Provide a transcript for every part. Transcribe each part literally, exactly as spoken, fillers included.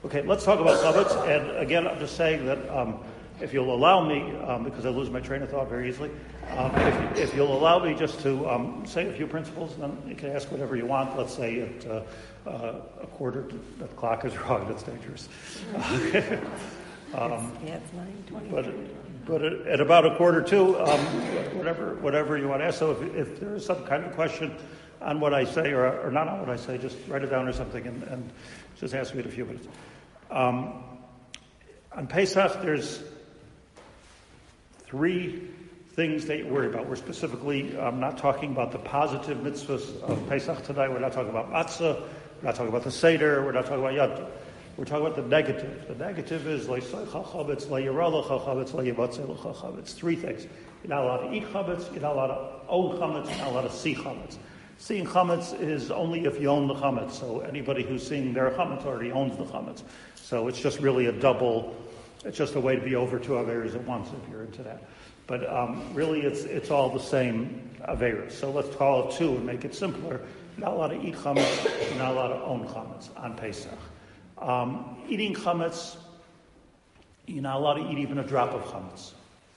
Okay, let's talk about chametz. And again, I'm just saying that um, if you'll allow me, um, because I lose my train of thought very easily, um, if, if you'll allow me just to um, say a few principles, then you can ask whatever you want. Let's say at uh, uh, a quarter to the clock is wrong. That's dangerous. um, yeah, it's nine twenty. But, but at about a quarter to, um, whatever whatever you want to ask. So if, if there is some kind of question on what I say or, or not on what I say, just write it down or something and, and just ask me in a few minutes. Um, on Pesach, there's three things that you worry about. We're specifically um, not talking about the positive mitzvahs of Pesach tonight. We're not talking about matzah. We're not talking about the Seder. We're not talking about Yad. We're talking about the negative. The negative is it's it's three things. You're not allowed to eat chametz. You're not allowed to own chametz. You're not allowed to see chametz. Seeing chametz is only if you own the chametz. So anybody who's seeing their chametz already owns the chametz. So it's just really a double. It's just a way to be over two averas at once if you're into that. But um, really, it's it's all the same averas. So let's call it two and make it simpler. You're not allowed to eat chametz. You're not allowed to own chametz on Pesach. Um, eating chametz, you're not allowed to eat even a drop of chametz.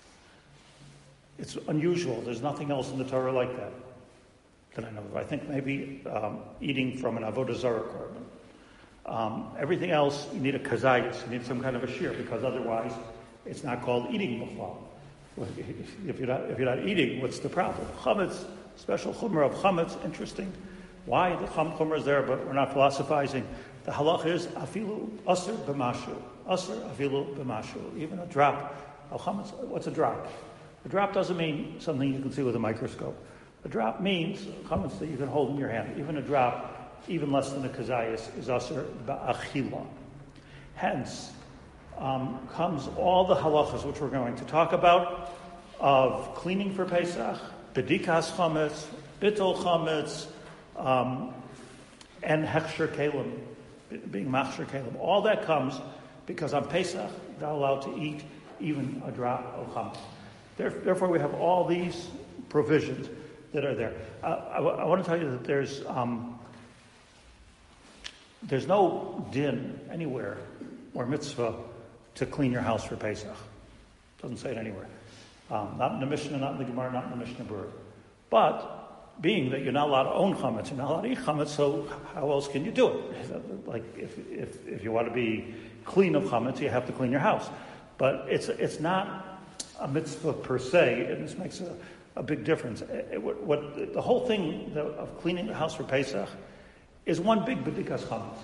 It's unusual. There's nothing else in the Torah like that that I know of. I think maybe um, eating from an avodah zarah korban. Um, everything else, you need a kazayis. You need some kind of a shear because otherwise, it's not called eating b'chlal. If you're not if you're not eating, what's the problem? Chametz, special chumrah of chametz. Interesting. Why the chum chumrah is there? But we're not philosophizing. The halach is afilu aser b'mashu, aser afilu b'mashu. Even a drop of chametz. What's a drop? A drop doesn't mean something you can see with a microscope. A drop means chametz that you can hold in your hand. Even a drop, even less than a kazayas, is aser ba'achila. Hence um, comes all the halachas which we're going to talk about of cleaning for Pesach, bedikas chametz, bittul chametz, um, and hechsher kelim, being machsher kelim. All that comes because on Pesach you're not allowed to eat even a drop of chametz. Therefore, we have all these provisions that are there. Uh, I, I want to tell you that there's um, there's no din anywhere or mitzvah to clean your house for Pesach. Doesn't say it anywhere. Um, not in the Mishnah, not in the Gemara, not in the Mishnah Berurah. But being that you're not allowed to own chametz, you're not allowed to eat chametz, so how else can you do it? Like if if if you want to be clean of chametz, you have to clean your house. But it's it's not a mitzvah per se, and this makes a, a big difference. It, what, what the whole thing of cleaning the house for Pesach is one big bedikas chametz.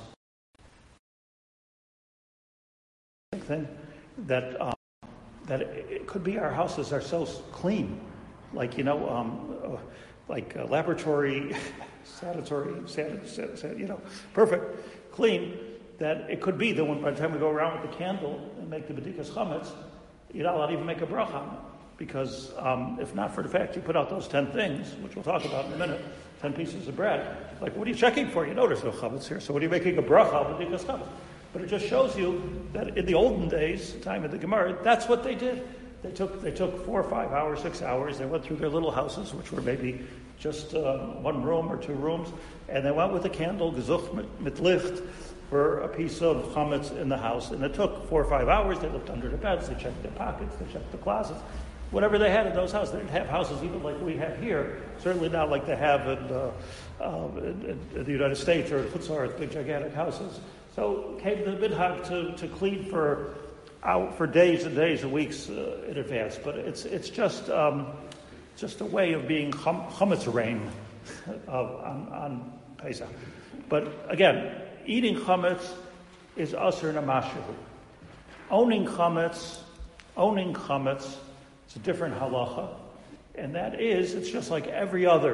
Thing that um, that it, it could be our houses are so clean, like you know, um, uh, like uh, laboratory, sanitary, san, san, san, you know, perfect, clean. That it could be that when by the time we go around with the candle and make the bedikas chametz, you're not allowed to even make a bracha on it. Because um, if not for the fact you put out those ten things, which we'll talk about in a minute, ten pieces of bread, like what are you checking for? You know there's no chametz here, so what are you making a bracha on the bedikas chametz? But it just shows you that in the olden days, time of the Gemara, that's what they did. They took they took four or five hours, six hours, they went through their little houses, which were maybe just uh, one room or two rooms, and they went with a candle, gezucht mit licht, for a piece of chametz in the house. And it took four or five hours. They looked under the beds, they checked their pockets, they checked the closets. Whatever they had in those houses. They didn't have houses even like we have here, certainly not like they have in, uh, uh, in, in the United States or in Chutzlar, big gigantic houses. So came the minhag to, to clean for out for days and days and weeks uh, in advance. But it's it's just um, just a way of being chum, chametz rain on, on Pesach. But again, eating chametz is aser namashu. Owning chametz, owning chametz, it's a different halacha, and that is, it's just like every other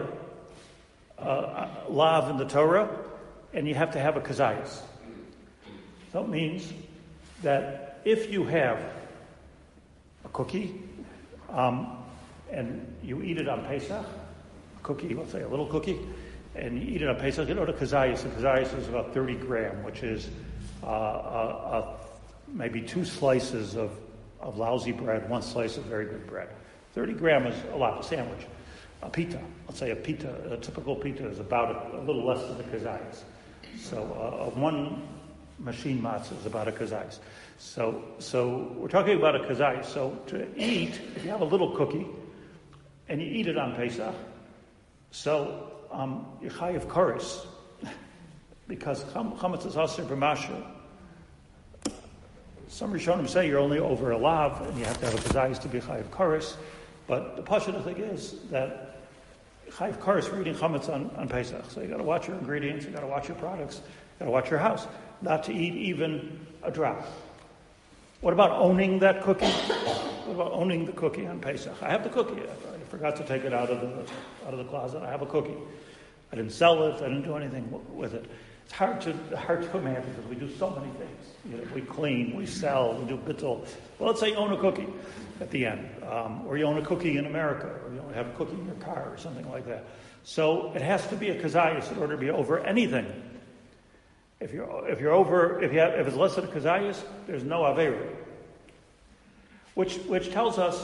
uh, lav in the Torah, and you have to have a kazayas. So it means that if you have a cookie, um, and you eat it on Pesach, a cookie, let's say a little cookie, and you eat it on Pesach, you know the kazayas. The kazayas is about thirty gram, which is uh, uh, uh, maybe two slices of, of lousy bread, one slice of very good bread. thirty gram is a lot, a sandwich. A pita, let's say a pita, a typical pita is about a, a little less than the kazayas. So uh, one machine matzah is about a kazayis. So, so we're talking about a kazayis. So to eat, if you have a little cookie and you eat it on Pesach, so um, you're chayiv koros because chametz is aser b'mashu. Some Rishonim say you're only over a lav and you have to have a kazayis to be chayiv koros. But the pashut thing is that chayiv koros for eating chametz on, on Pesach. So you got to watch your ingredients, you got to watch your products, you got to watch your house, not to eat even a drop. What about owning that cookie? What about owning the cookie on Pesach? I have the cookie. I forgot to take it out of the out of the closet. I have a cookie. I didn't sell it. I didn't do anything with it. It's hard to hard to imagine because we do so many things. You know, we clean, we sell, we do bittul. Well, let's say you own a cookie at the end, um, or you own a cookie in America, or you have a cookie in your car, or something like that. So it has to be a kazayis in order to be over anything. If you're if you're over if you have, if it's less than a kazayis, there's no aveira. Which which tells us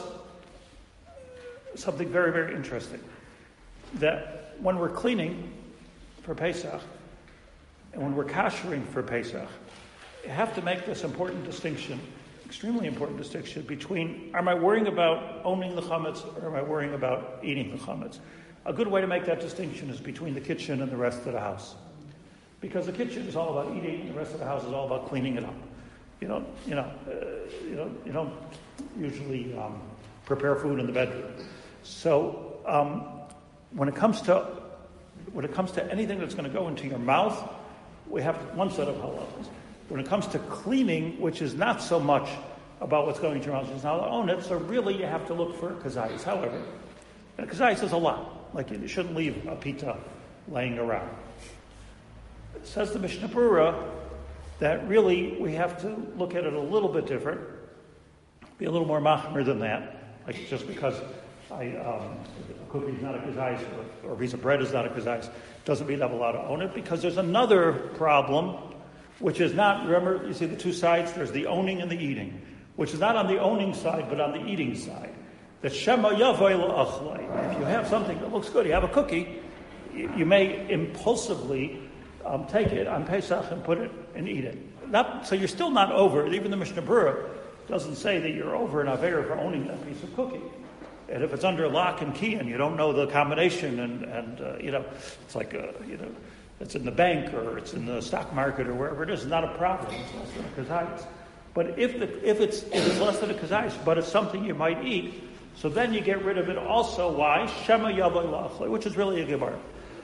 something very very interesting. That when we're cleaning for Pesach and when we're kashering for Pesach, you have to make this important distinction, extremely important distinction between: am I worrying about owning the chametz or am I worrying about eating the chametz? A good way to make that distinction is between the kitchen and the rest of the house. Because the kitchen is all about eating, and the rest of the house is all about cleaning it up. You don't, you know, uh, you don't, you don't usually um, prepare food in the bedroom. So um, when it comes to when it comes to anything that's going to go into your mouth, we have one set of halachos. When it comes to cleaning, which is not so much about what's going into your mouth, it's not own it. So really, you have to look for kazayis. However, and kazayis is a lot. Like you shouldn't leave a pita laying around. It says the Mishnah Berurah that really we have to look at it a little bit different, be a little more machmir than that. Like just because I, um, a cookie is not a kazayis or, or a piece of bread is not a kazayis doesn't mean I'm allowed to own it, because there's another problem, which is not, remember, you see the two sides? There's the owning and the eating, which is not on the owning side, but on the eating side. That shema yavoy la'achlei. If you have something that looks good, you have a cookie, you, you may impulsively Um, take it on Pesach and put it and eat it. Not, so you're still not over. Even the Mishnah Berurah doesn't say that you're over an aveira for owning that piece of cookie. And if it's under lock and key and you don't know the combination and, and uh, you know, it's like, a, you know, it's in the bank or it's in the stock market or wherever it is, it's not a problem. It's less than a kazayis. But if, the, if, it's, if it's less than a kazayis, but it's something you might eat, so then you get rid of it also. Why? Shema yavoy la'achlei, which is really a gemara.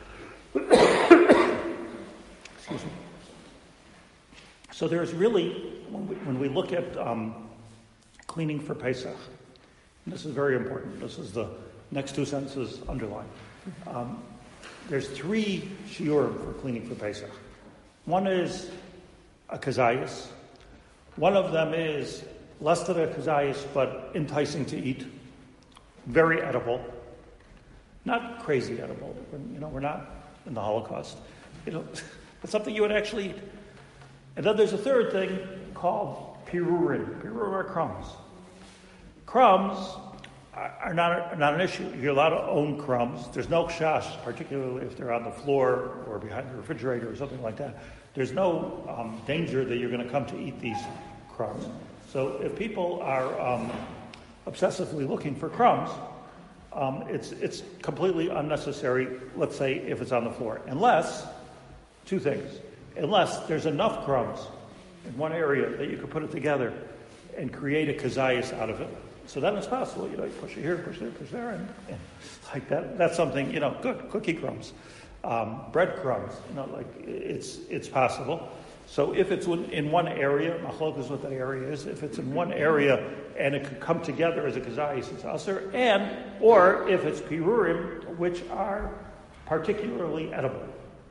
Excuse me. So there's really, when we, when we look at um, cleaning for Pesach, and this is very important, this is the next two sentences underlined. Um, there's three shiurim for cleaning for Pesach. One is a kazayis. One of them is less than a kazayis, but enticing to eat. Very edible. Not crazy edible. You know, we're not in the Holocaust. You know, it's something you would actually eat. And then there's a third thing called pirurim. Pirurim are crumbs. Crumbs are, are, not, are not an issue. You're allowed to own crumbs. There's no chash, particularly if they're on the floor or behind the refrigerator or something like that. There's no um, danger that you're going to come to eat these crumbs. So if people are um, obsessively looking for crumbs, um, it's it's completely unnecessary, let's say, if it's on the floor. Unless... Two things. Unless there's enough crumbs in one area that you could put it together and create a kazayis out of it. So then it's possible. You know, you push it here, push there, push there, and, and like that. That's something, you know, good. Cookie crumbs, um, bread crumbs. You know, like it's it's possible. So if it's in one area, machlok is what that area is. If it's in one area and it could come together as a kazayis, it's aser. And or if it's pirurim, which are particularly edible.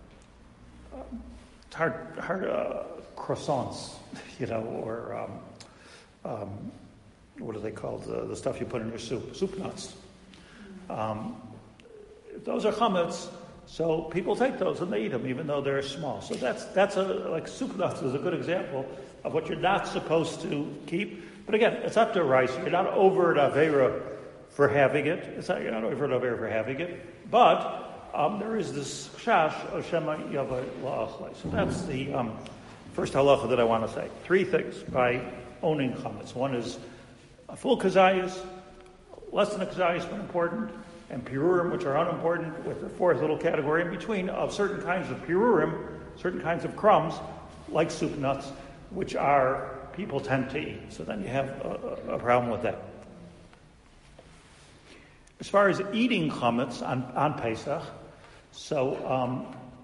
It's hard, hard uh, croissants, you know, or um, um, what are they called? The, the stuff you put in your soup, soup nuts. Um, those are chametz, so people take those and they eat them, even though they're small. So that's that's a like soup nuts is a good example of what you're not supposed to keep. But again, it's up to rice. You're not over an aveira for having it. It's not you're not over an aveira for having it, but. Um, there is this chash of shema yavoy la'achlei. So that's the um, first halacha that I want to say. Three things by owning chametz. One is a full kazayas, less than a kazayas but important, and pirurim, which are unimportant, with the fourth little category in between of certain kinds of pirurim, certain kinds of crumbs, like soup nuts, which are people tend to eat. So then you have a, a problem with that. As far as eating chametz on, on Pesach, so um,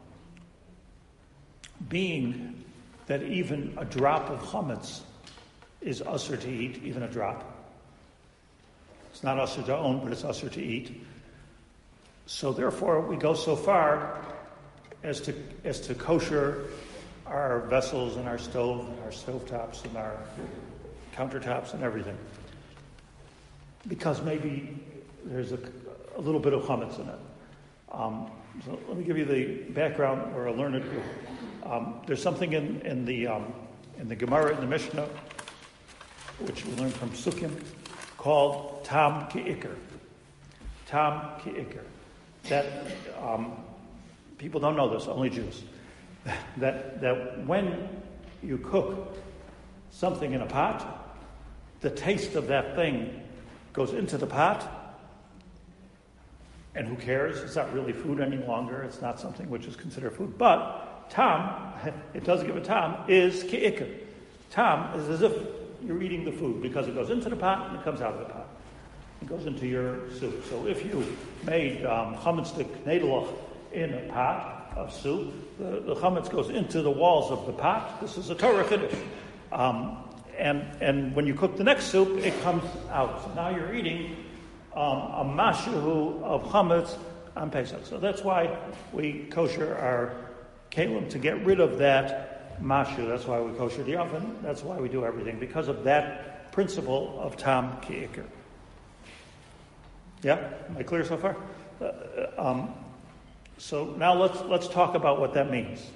being that even a drop of chametz is usher to eat, even a drop. It's not usher to own, but it's usher to eat. So therefore, we go so far as to as to kosher our vessels and our stove and our stovetops and our countertops and everything, because maybe there's a, a little bit of chametz in it. Um, so let me give you the background or a learned group. Um, there's something in in the um, in the Gemara in the Mishnah, which we learned from Sukkim, called tam ki'ikr. Tam ki'ikr. That um, people don't know this, only Jews. That that when you cook something in a pot, the taste of that thing goes into the pot, and who cares? It's not really food any longer. It's not something which is considered food. But tam, it does give a tam, is ki'ikr. Tam is as if you're eating the food because it goes into the pot and it comes out of the pot. It goes into your soup. So if you made um, chametz knedlach in a pot of soup, the, the chametz goes into the walls of the pot. This is a Torah chiddush. Um, and and when you cook the next soup, it comes out. So now you're eating um, a mashu of chametz on Pesach. So that's why we kosher our kalim, to get rid of that mashu. That's why we kosher the oven. That's why we do everything, because of that principle of tam ki'ikr. Yeah, am I clear so far? Uh, um, so now let's let's talk about what that means.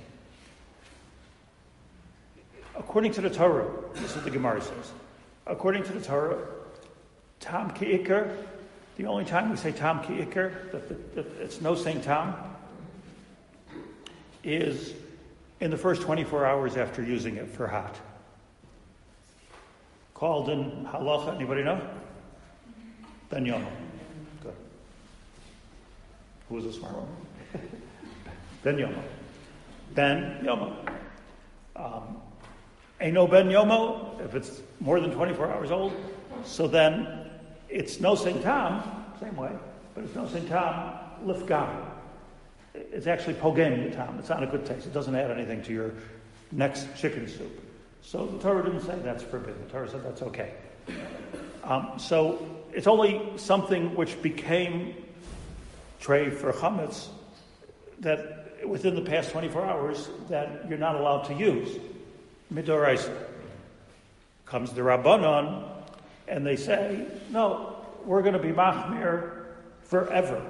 According to the Torah, this is what the Gemara says. According to the Torah, tam ki'ikr, the only time we say tam ki'ikr, that, that, that it's no saying tam, is in the first twenty-four hours after using it for hot. Called in halacha, anybody know? Ben Yomo. Good. Who was the smart one? Ben Yomo. Ben Yomo. Um, Eino Ben Yomo, if it's more than twenty-four hours old, so then it's no saying tam, same way, but it's no saying tam lifgam. It's actually pogem tam. It's not a good taste. It doesn't add anything to your next chicken soup. So the Torah didn't say that's forbidden. The Torah said that's okay. Um, so it's only something which became tray for chametz that within the past twenty-four hours that you're not allowed to use. Midoraisa. Comes the Rabbanon, and they say, no, we're going to be machmir forever.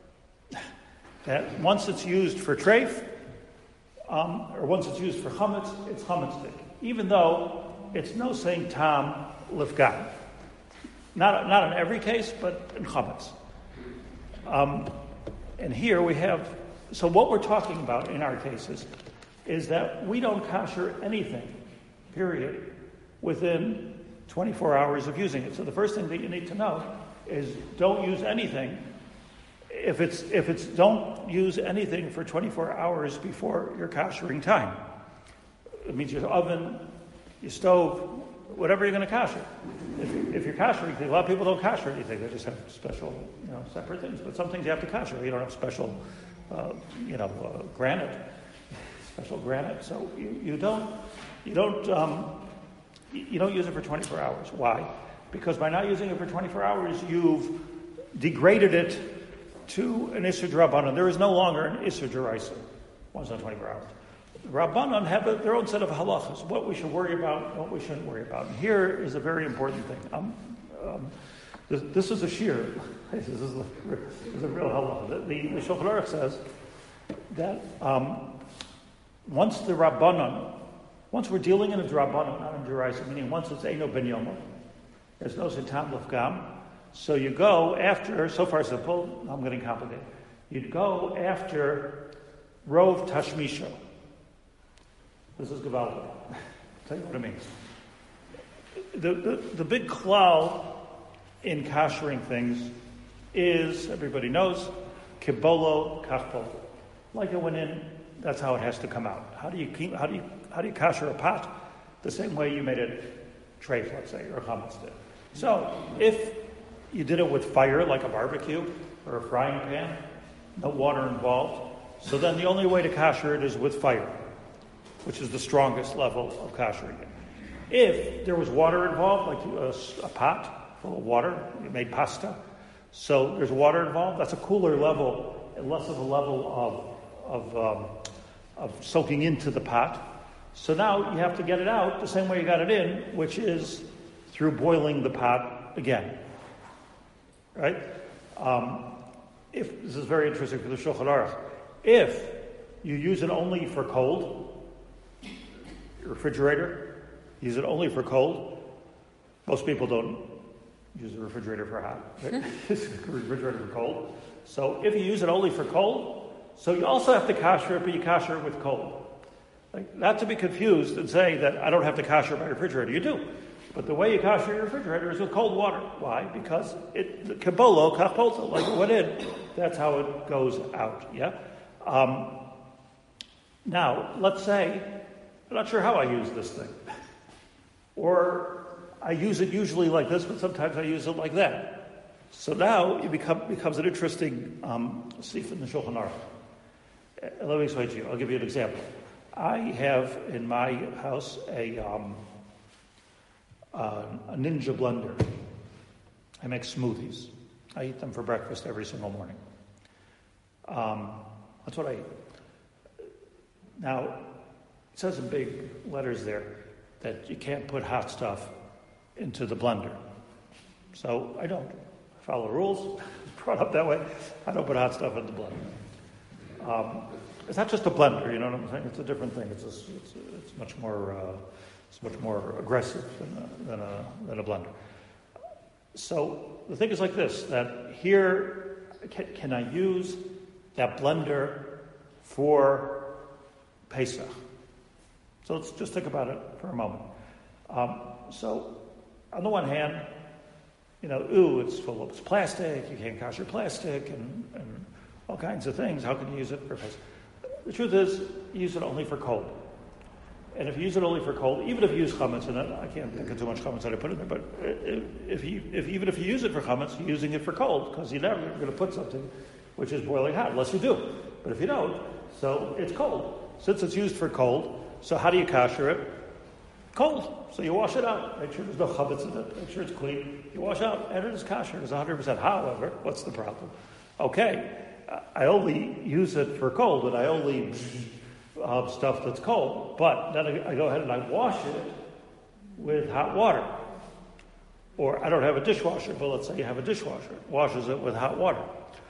That once it's used for treif, um, or once it's used for chametz, it's chametzdik, even though it's no saying tam lifgam. Not not in every case, but in chametz. Um, and here we have. So what we're talking about in our cases is that we don't kosher anything, period, within twenty-four hours of using it. So the first thing that you need to know is don't use anything. If it's if it's don't use anything for twenty-four hours before your koshering time. It means your oven, your stove, whatever you're going to kosher. If, you, if you're koshering, a lot of people don't kosher anything. They just have special, you know, separate things. But some things you have to kosher. You don't have special, uh, you know, uh, granite, special granite. So you, you don't you don't um, you don't use it for twenty-four hours. Why? Because by not using it for twenty-four hours, you've degraded it to an Isser D'Rabbanan. There is no longer an Isser D'Oraisa once on twenty-four hours. The Rabbanan have a, their own set of halachas, what we should worry about, what we shouldn't worry about. And here is a very important thing. Um, um, this, this is a shear. This is a, this is a real halacha. The, the, the Shulchan Aruch says that um, once the Rabbanan, once we're dealing in a D'Rabbanan, not in D'Oraisa, meaning once it's Eino Ben Yomo, there's no Sitam Lefgam. So you go after, so far simple, I'm getting complicated. You'd go after Rov Tashmisho. This is Gavaldi. I'll tell you what it means. The, the, the big klal in koshering things is, everybody knows, kibolo kachpol. Like it went in, that's how it has to come out. How do you keep, how do you how do you kosher a pot? The same way you made it treif, let's say, or chametz did. So if you did it with fire, like a barbecue or a frying pan, no water involved, so then the only way to kosher it is with fire, which is the strongest level of koshering it. If there was water involved, like a, a pot full of water, you made pasta, so there's water involved, that's a cooler level, and less of a level of, of, um, of soaking into the pot. So now you have to get it out the same way you got it in, which is through boiling the pot again. Right? Um, if this is very interesting for the Shulchan Aruch. If you use it only for cold, your refrigerator, use it only for cold. Most people don't use the refrigerator for hot. Right? Refrigerator for cold. So if you use it only for cold, so you also have to kosher it, but you kosher it with cold. Like, not to be confused and say that I don't have to kosher my refrigerator. You do. But the way you kosher your refrigerator is with cold water. Why? Because it, the kabolo, kachpolta, like it went in, that's how it goes out. Yeah? Um, now, let's say, I'm not sure how I use this thing. Or I use it usually like this, but sometimes I use it like that. So now it become, becomes an interesting um, sif in the Shulchan Aruch. Uh, let me explain to you. I'll give you an example. I have in my house a, um, uh, a Ninja blender. I make smoothies. I eat them for breakfast every single morning. Um, that's what I eat. Now, it says in big letters there that you can't put hot stuff into the blender. So I don't. I follow the rules. It's brought up that way. I don't put hot stuff in the blender. Um, It's not just a blender, you know what I'm saying? It's a different thing. It's a, it's, a, it's much more uh, it's much more aggressive than a, than a than a blender. So the thing is like this: that here, can, can I use that blender for Pesach? So let's just think about it for a moment. Um, so on the one hand, you know, ooh, it's full of it's plastic. You can't kosher plastic and, and all kinds of things. How can you use it for Pesach? The truth is, you use it only for cold. And if you use it only for cold, even if you use chametz in it, I can't think of too much chametz that I put in there, but if you, if even if you use it for chametz, you're using it for cold, because you're never going to put something which is boiling hot, unless you do. But if you don't, so it's cold. Since it's used for cold, so how do you kosher it? Cold. So you wash it out. Make sure there's no chametz in it. Make sure it's clean. You wash out, and it is kosher. It's one hundred percent. However, what's the problem? Okay, I only use it for cold, and I only uh, stuff that's cold. But then I, I go ahead and I wash it with hot water. Or I don't have a dishwasher, but let's say you have a dishwasher. It washes it with hot water.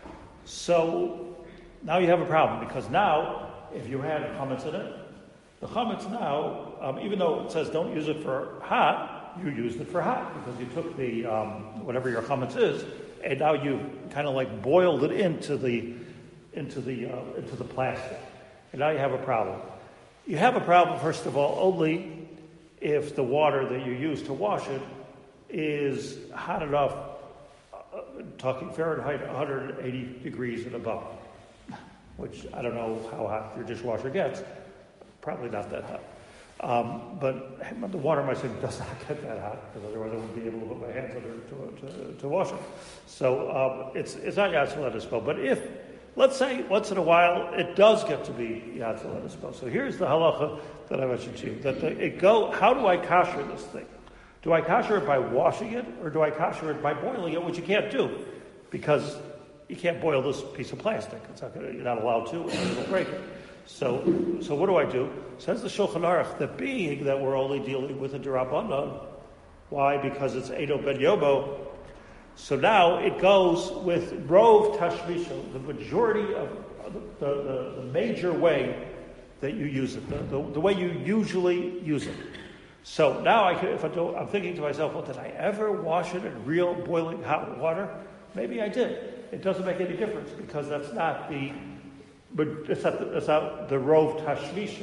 So now you have a problem, because now, if you had chametz in it, the chametz now, um, even though it says don't use it for hot, you used it for hot, because you took the, um, whatever your chametz is, and now you kind of like boiled it into the into the uh, into the plastic, and now you have a problem. You have a problem, first of all, only if the water that you use to wash it is hot enough, uh, talking Fahrenheit one hundred eighty degrees and above, which I don't know how hot your dishwasher gets. Probably not that hot. Um, but the water in my sink does not get that hot, because otherwise I wouldn't be able to put my hands under it to, to, to wash it. So um, it's it's not Yatzel Edispo. But if, let's say, once in a while, it does get to be Yatzel Edispo. So here's the halacha that I mentioned to you. That the, it go. How do I kosher this thing? Do I kosher it by washing it, or do I kosher it by boiling it, which you can't do, because you can't boil this piece of plastic. It's not gonna, you're not allowed to, and it'll break it. So, so what do I do? Says the Shulchan Aruch, that being that we're only dealing with a D'Rabbanan, why? Because it's Edo Ben Yobo. So now it goes with Rov Tashmisha, the majority of the, the, the major way that you use it, the, the, the way you usually use it. So now, I can, if I do, I'm thinking to myself, well, did I ever wash it in real boiling hot water? Maybe I did. It doesn't make any difference, because that's not the But it's not the, it's not the Rov Tashmisha.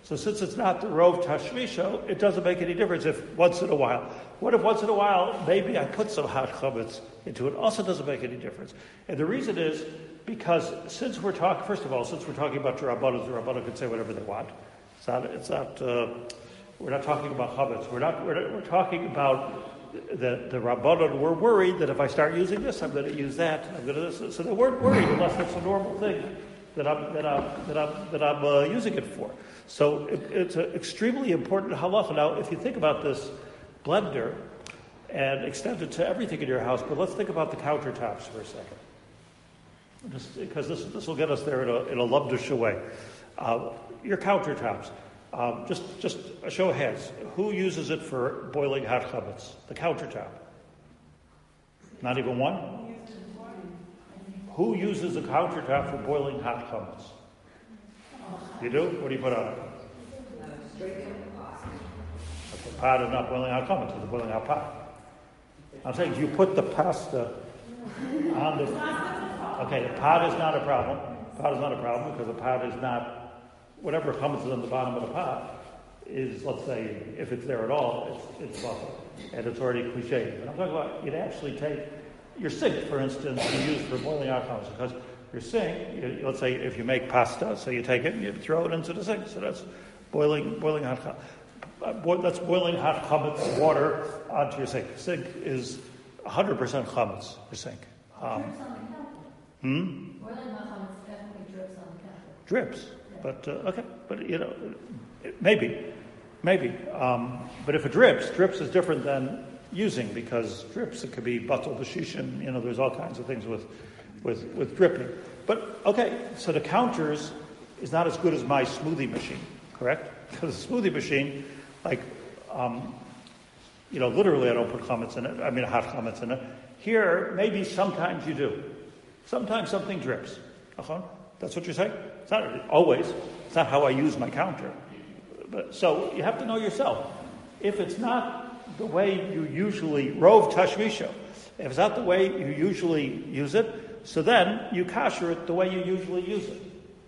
So since it's not the Rov Tashmisho, it doesn't make any difference if once in a while. What if once in a while, maybe I put some hot chametz into it? Also doesn't make any difference. And the reason is because since we're talking, first of all, since we're talking about the Rabbanon, the Rabbanon can say whatever they want. It's not, it's not, uh, we're not talking about chametz. We're not, we're, we're talking about the, the Rabbanon. We're worried that if I start using this, I'm going to use that. I'm going to, so they weren't worried unless that's a normal thing that I'm, that I'm, that I'm, that I'm uh, using it for. So it, it's an extremely important halacha. Now, if you think about this blender and extend it to everything in your house, but let's think about the countertops for a second, just because this this will get us there in a in a lumdish way. Uh, your countertops, um, just just a show of hands. Who uses it for boiling hot chametz? The countertop. Not even one. Who uses the countertop for boiling hot chametz? You do? What do you put on it? The pot is not boiling hot chametz, it's a boiling hot pot. I'm saying, do you put the pasta on the... Okay, the pot is not a problem. The pot is not a problem because the pot is not... Whatever chametz is on the bottom of the pot is, let's say, if it's there at all, it's, it's buffer. And it's already cliched. But I'm talking about, you'd actually take your sink, for instance, you use for boiling hot chametz because your sink, you, let's say if you make pasta, so you take it and you throw it into the sink. So that's boiling boiling hot chametz. That's boiling hot chametz water onto your sink. Sink is one hundred percent chametz, your sink. Um, drips on the counter. Hmm? Boiling hot chametz definitely drips on the counter. Drips. Yeah. But, uh, okay, but you know, maybe, maybe. Um, but if it drips, drips is different than using because drips, it could be batal b'shishin, you know, there's all kinds of things with With, with dripping. But, okay, so the counters is not as good as my smoothie machine, correct? Because the smoothie machine, like, um, you know, literally I don't put chametz in it. I mean, hot chametz in it. Here, maybe sometimes you do. Sometimes something drips. That's what you're saying? It's not always. It's not how I use my counter. But, so you have to know yourself. If it's not the way you usually, rov tashmisho, if it's not the way you usually use it, so then you kasher it the way you usually use it.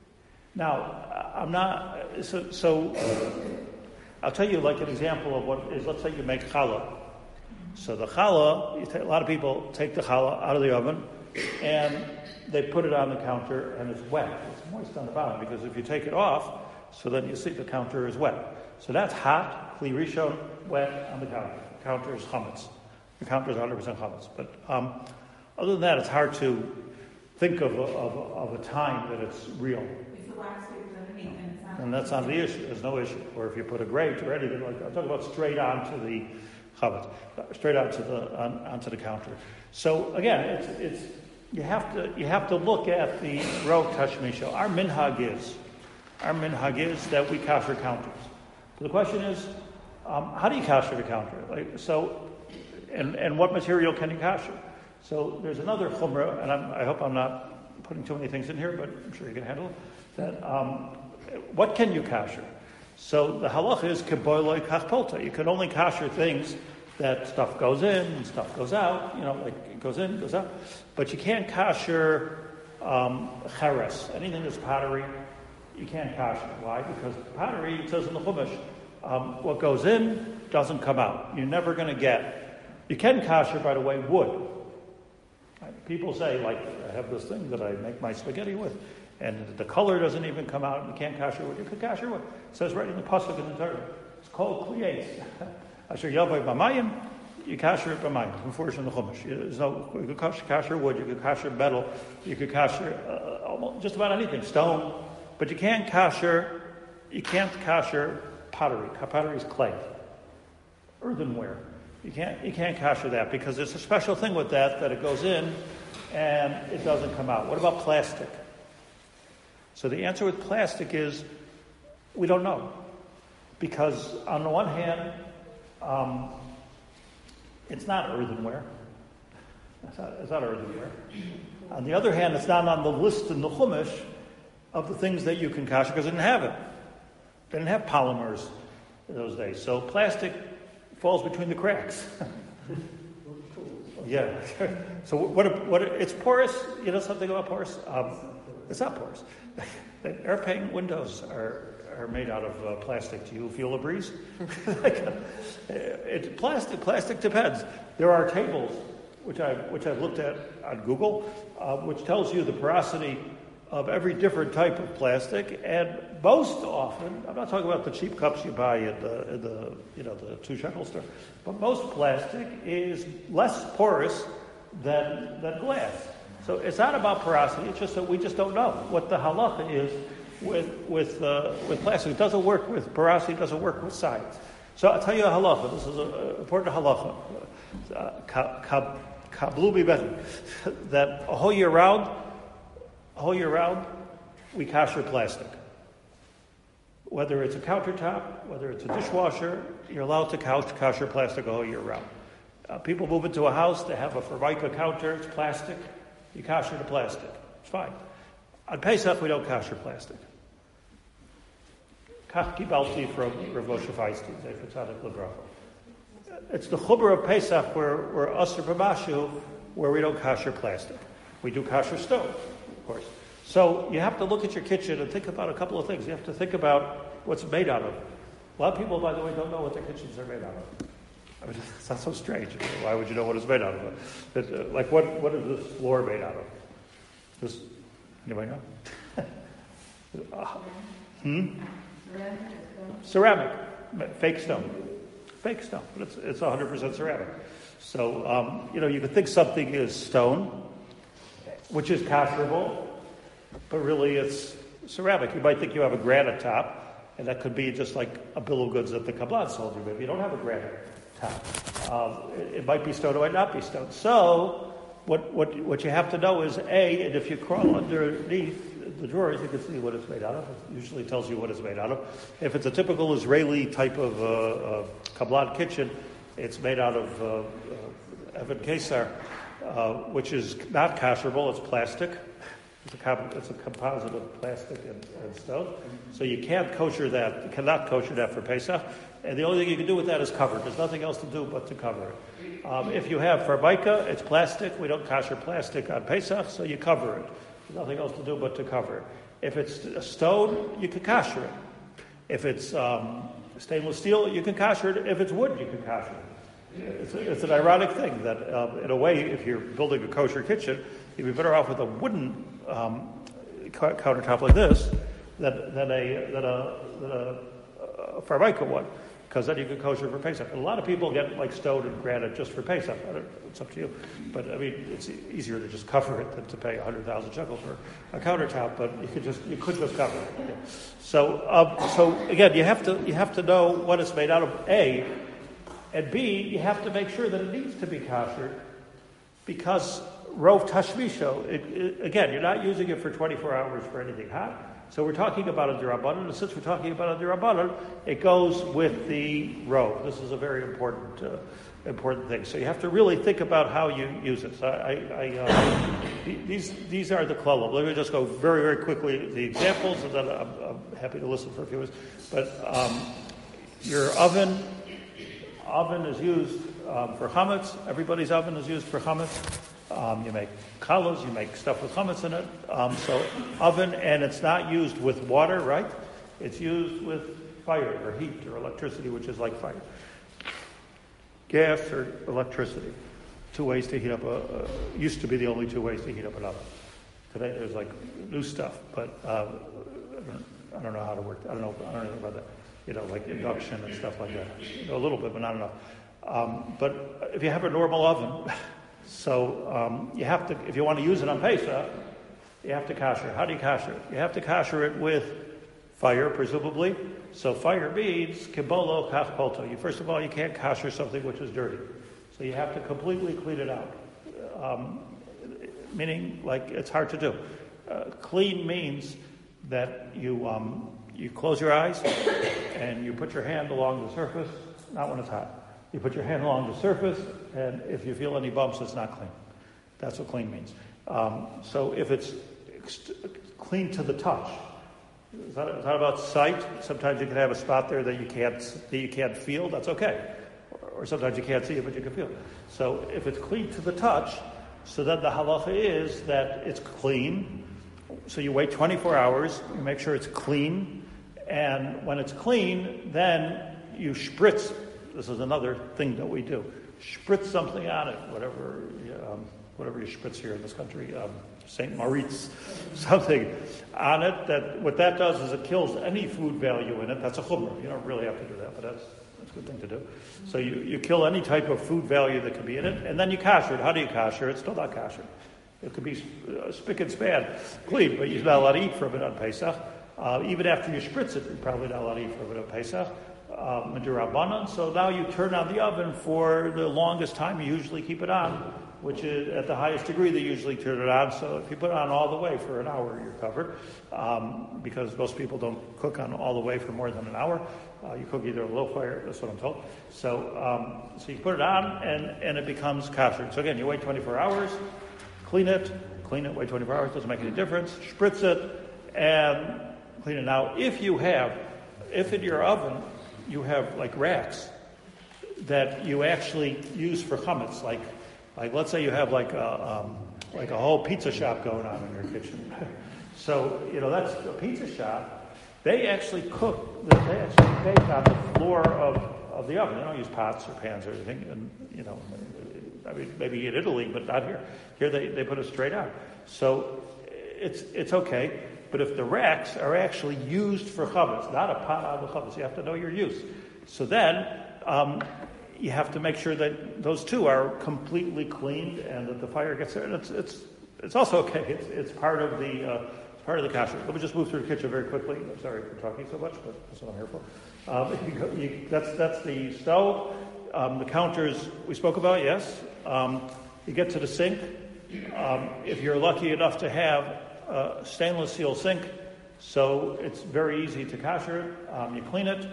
Now, I'm not, so, so I'll tell you like an example of what is, let's say you make challah. So the challah, you take, a lot of people take the challah out of the oven and they put it on the counter and it's wet. It's moist on the bottom because if you take it off, so then you see the counter is wet. So that's hot, kli rishon, wet on the counter. The counter is chametz. The counter is one hundred percent chametz. But um, other than that, it's hard to think of a, of, a, of a time that it's real. If the wax stays underneath and it's not... And that's not the issue. There's no issue. Or if you put a grate or anything like that. I'm talking about straight onto the chametz, straight onto the on, onto the counter. So again, it's it's you have to you have to look at the rov tashmisho. Our minhag is our minhag is that we kasher counters. So the question is, um, how do you kasher the counter? Like so. And, and what material can you kasher? So there's another chumrah, and I'm, I hope I'm not putting too many things in here, but I'm sure you can handle it. That um, what can you kasher? So the halacha is keboiloi kachpolta. You can only kasher things that stuff goes in and stuff goes out. You know, like it goes in, goes out. But you can't kasher um, cheres, anything that's pottery. You can't kasher. Why? Because pottery, it says in the chumash, um, what goes in doesn't come out. You're never going to get. You can kasher, by the way, wood. Right? People say, like, I have this thing that I make my spaghetti with, and the color doesn't even come out, and you can't kasher wood. You can kasher wood. It says right in the pasuk in the Torah. It's called kliyes. Asher yavai b'mayim, you kasher it b'mayim. It's enforced in the chumash. There's no, you could kasher wood, you could kasher metal, you could kasher uh, almost just about anything, stone, but you can't kasher, you can't kasher pottery. Pottery is clay, earthenware. You can't you can't kasher that because there's a special thing with that that it goes in and it doesn't come out. What about plastic? So the answer with plastic is we don't know because on the one hand, um, it's not earthenware. It's not, it's not earthenware. On the other hand, it's not on the list in the Chumash of the things that you can kasher because it didn't have it. They didn't have polymers in those days. So plastic falls between the cracks. Yeah. So what? What? It's porous. You know something about porous? Um, it's not porous. The airplane windows are are made out of uh, plastic. Do you feel a breeze? like, uh, it, plastic, plastic depends. There are tables, which I've, which I've looked at on Google, uh, which tells you the porosity of every different type of plastic, and most often, I'm not talking about the cheap cups you buy at the, in the you know, the two shekel store, but most plastic is less porous than, than glass. So it's not about porosity, it's just that we just don't know what the halacha is with with uh, with plastic. It doesn't work with porosity, it doesn't work with science. So I'll tell you a halacha, this is an important halacha, uh, kablu bibeten, that a whole year round, a whole year round, we kasher plastic. Whether it's a countertop, whether it's a dishwasher, you're allowed to kasher plastic a whole year round. Uh, people move into a house, they have a formica counter, it's plastic, you kasher the plastic, it's fine. On Pesach, we don't kasher plastic. Kach kibalti from Rav Moshe Feinstein, Zefer Tzadik L'Bracha. It's the chubur of Pesach where we're usher b'mashu, where we don't kasher plastic. We do kasher stove, of course. So you have to look at your kitchen and think about a couple of things. You have to think about what's it made out of. A lot of people, by the way, don't know what their kitchens are made out of. I mean, it's not so strange. Why would you know what it's made out of? But, uh, like, what, what is this floor made out of? This, anybody know? uh, hmm? Ceramic. Fake stone. Fake stone. But it's, it's one hundred percent ceramic. So, um, you know, you could think something is stone, which is kasherable, but really it's ceramic. You might think you have a granite top, and that could be just like a bill of goods that the Kabbalah sold you. Maybe you don't have a granite top. Um, it, it might be stone, it might not be stone. So, what what what you have to know is, A, and if you crawl underneath the drawers, you can see what it's made out of. It usually tells you what it's made out of. If it's a typical Israeli type of uh, uh, Kabbalah kitchen, it's made out of uh, uh, Evan Kesar, uh, which is not kasherable, it's plastic. It's a, comp- it's a composite of plastic and, and stone. So you can't kosher that, you cannot kosher that for Pesach. And the only thing you can do with that is cover it. There's nothing else to do but to cover it. Um, if you have formica, it's plastic. We don't kosher plastic on Pesach, so you cover it. There's nothing else to do but to cover it. If it's a stone, you can kosher it. If it's um, stainless steel, you can kosher it. If it's wood, you can kosher it. It's, a, it's an ironic thing that, um, in a way, if you're building a kosher kitchen, you'd be better off with a wooden um, countertop like this than, than a than a, than a, a formica one, because then you can kosher for Pesach. And a lot of people get like stone and granite just for Pesach. I don't, it's up to you, but I mean, it's easier to just cover it than to pay a hundred thousand shekel for a countertop. But you could just you could just cover it. Yeah. So um, so again, you have to you have to know what it's made out of. A and B, you have to make sure that it needs to be kosher, because Rov Tashmisho, it, it, again, you're not using it for twenty-four hours for anything hot. So we're talking about a Dirabanan, and since we're talking about a Dirabanan, it goes with the Rov. This is a very important uh, important thing. So you have to really think about how you use it. So I, I, uh, these these are the klalim. Let me just go very, very quickly the examples, and then I'm, I'm happy to listen for a few minutes. But um, your oven, oven is used um, for chametz. Everybody's oven is used for chametz. Um, you make challahs, you make stuff with chametz in it. Um, so oven, and it's not used with water, right? It's used with fire or heat or electricity, which is like fire. Gas or electricity. Two ways to heat up a, uh, used to be the only two ways to heat up an oven. Today there's like new stuff, but uh, I don't know how to work. I don't know. I don't know about that. You know, like induction and stuff like that. You know, a little bit, but not enough. Um, but if you have a normal oven. So um, you have to, if you want to use it on Pesach, you have to kosher. How do you kosher it? You have to kosher it with fire, presumably. So fire means kibolo kach polto. You first of all, you can't kosher something which is dirty. So you have to completely clean it out. Um, meaning, like, it's hard to do. Uh, clean means that you um, you close your eyes and you put your hand along the surface, not when it's hot. You put your hand along the surface, and if you feel any bumps, it's not clean. That's what clean means. Um, so if it's ex- clean to the touch, it's not, it's not about sight. Sometimes you can have a spot there that you can't that you can't feel. That's okay. Or, or sometimes you can't see it, but you can feel it. So if it's clean to the touch, so then the halacha is that it's clean. So you wait twenty-four hours. You make sure it's clean. And when it's clean, then you spritz. This is another thing that we do. Spritz something on it, whatever um, whatever you spritz here in this country, um, Saint Moritz, something on it. That what that does is it kills any food value in it. That's a chumrah. You don't really have to do that, but that's that's a good thing to do. So you, you kill any type of food value that could be in it, and then you kosher it. How do you kosher it? It's still not kosher. It could be uh, spick and span clean, but you're not allowed to eat from it on Pesach. Uh, even after you spritz it, you're probably not allowed to eat from it on Pesach. Uh, so now you turn on the oven for the longest time you usually keep it on, which is at the highest degree they usually turn it on. So if you put it on all the way for an hour, you're covered, um, because most people don't cook on all the way for more than an hour. Uh, you cook either a low fire, that's what I'm told. So um, so you put it on and, and it becomes kosher. So again, you wait twenty-four hours, clean it, clean it, wait twenty-four hours, doesn't make any difference, spritz it, and clean it. Now, if you have, if in your oven, you have like racks that you actually use for chametz, like, like let's say you have like a um, like a whole pizza shop going on in your kitchen. So you know that's a pizza shop. They actually cook. They actually bake on the floor of, of the oven. They don't use pots or pans or anything. And you know, I mean maybe in Italy, but not here. Here they, they put it straight on. So it's it's okay. But if the racks are actually used for chametz, not a pot out of chametz, you have to know your use. So then um, you have to make sure that those two are completely cleaned and that the fire gets there. And it's it's it's also okay. It's it's part of the uh, it's part of the kasher. Let me just move through the kitchen very quickly. I'm sorry for talking so much, but that's what I'm here for. Um, you go, you, that's that's the stove. Um, the counters we spoke about. Yes. Um, you get to the sink. Um, if you're lucky enough to have Uh, stainless steel sink, so it's very easy to kosher it. Um, you clean it,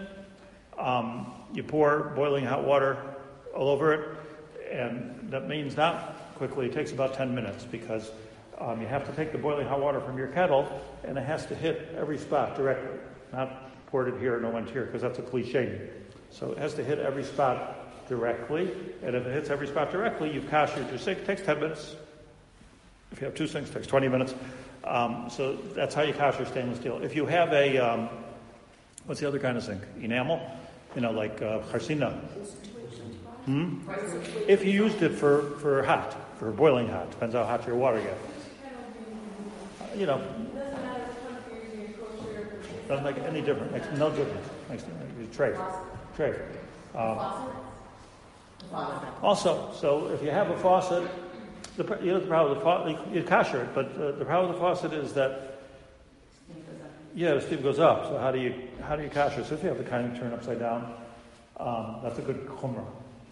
um, you pour boiling hot water all over it, and that means not quickly. It takes about ten minutes because um, you have to take the boiling hot water from your kettle, and it has to hit every spot directly, not poured it here, no one's here, because that's a cliche. So it has to hit every spot directly, and if it hits every spot directly, you've koshered your sink. It takes ten minutes. If you have two sinks, it takes twenty minutes. Um, so that's how you kosher stainless steel. If you have a, um, what's the other kind of sink? Enamel? You know, like uh, charsina. Hmm? If you used it for, for hot, for boiling hot, depends how hot your water gets. Uh, you know, doesn't make any difference. Makes no difference. Makes no tray, tray. Um, also, so if you have a faucet. The, you know, the problem with the faucet, you kosher it, but uh, the problem with the faucet is that, yeah, the steam goes up. So how do you how do you kosher? So if you have the kind you turn upside down, um, that's a good chumrah.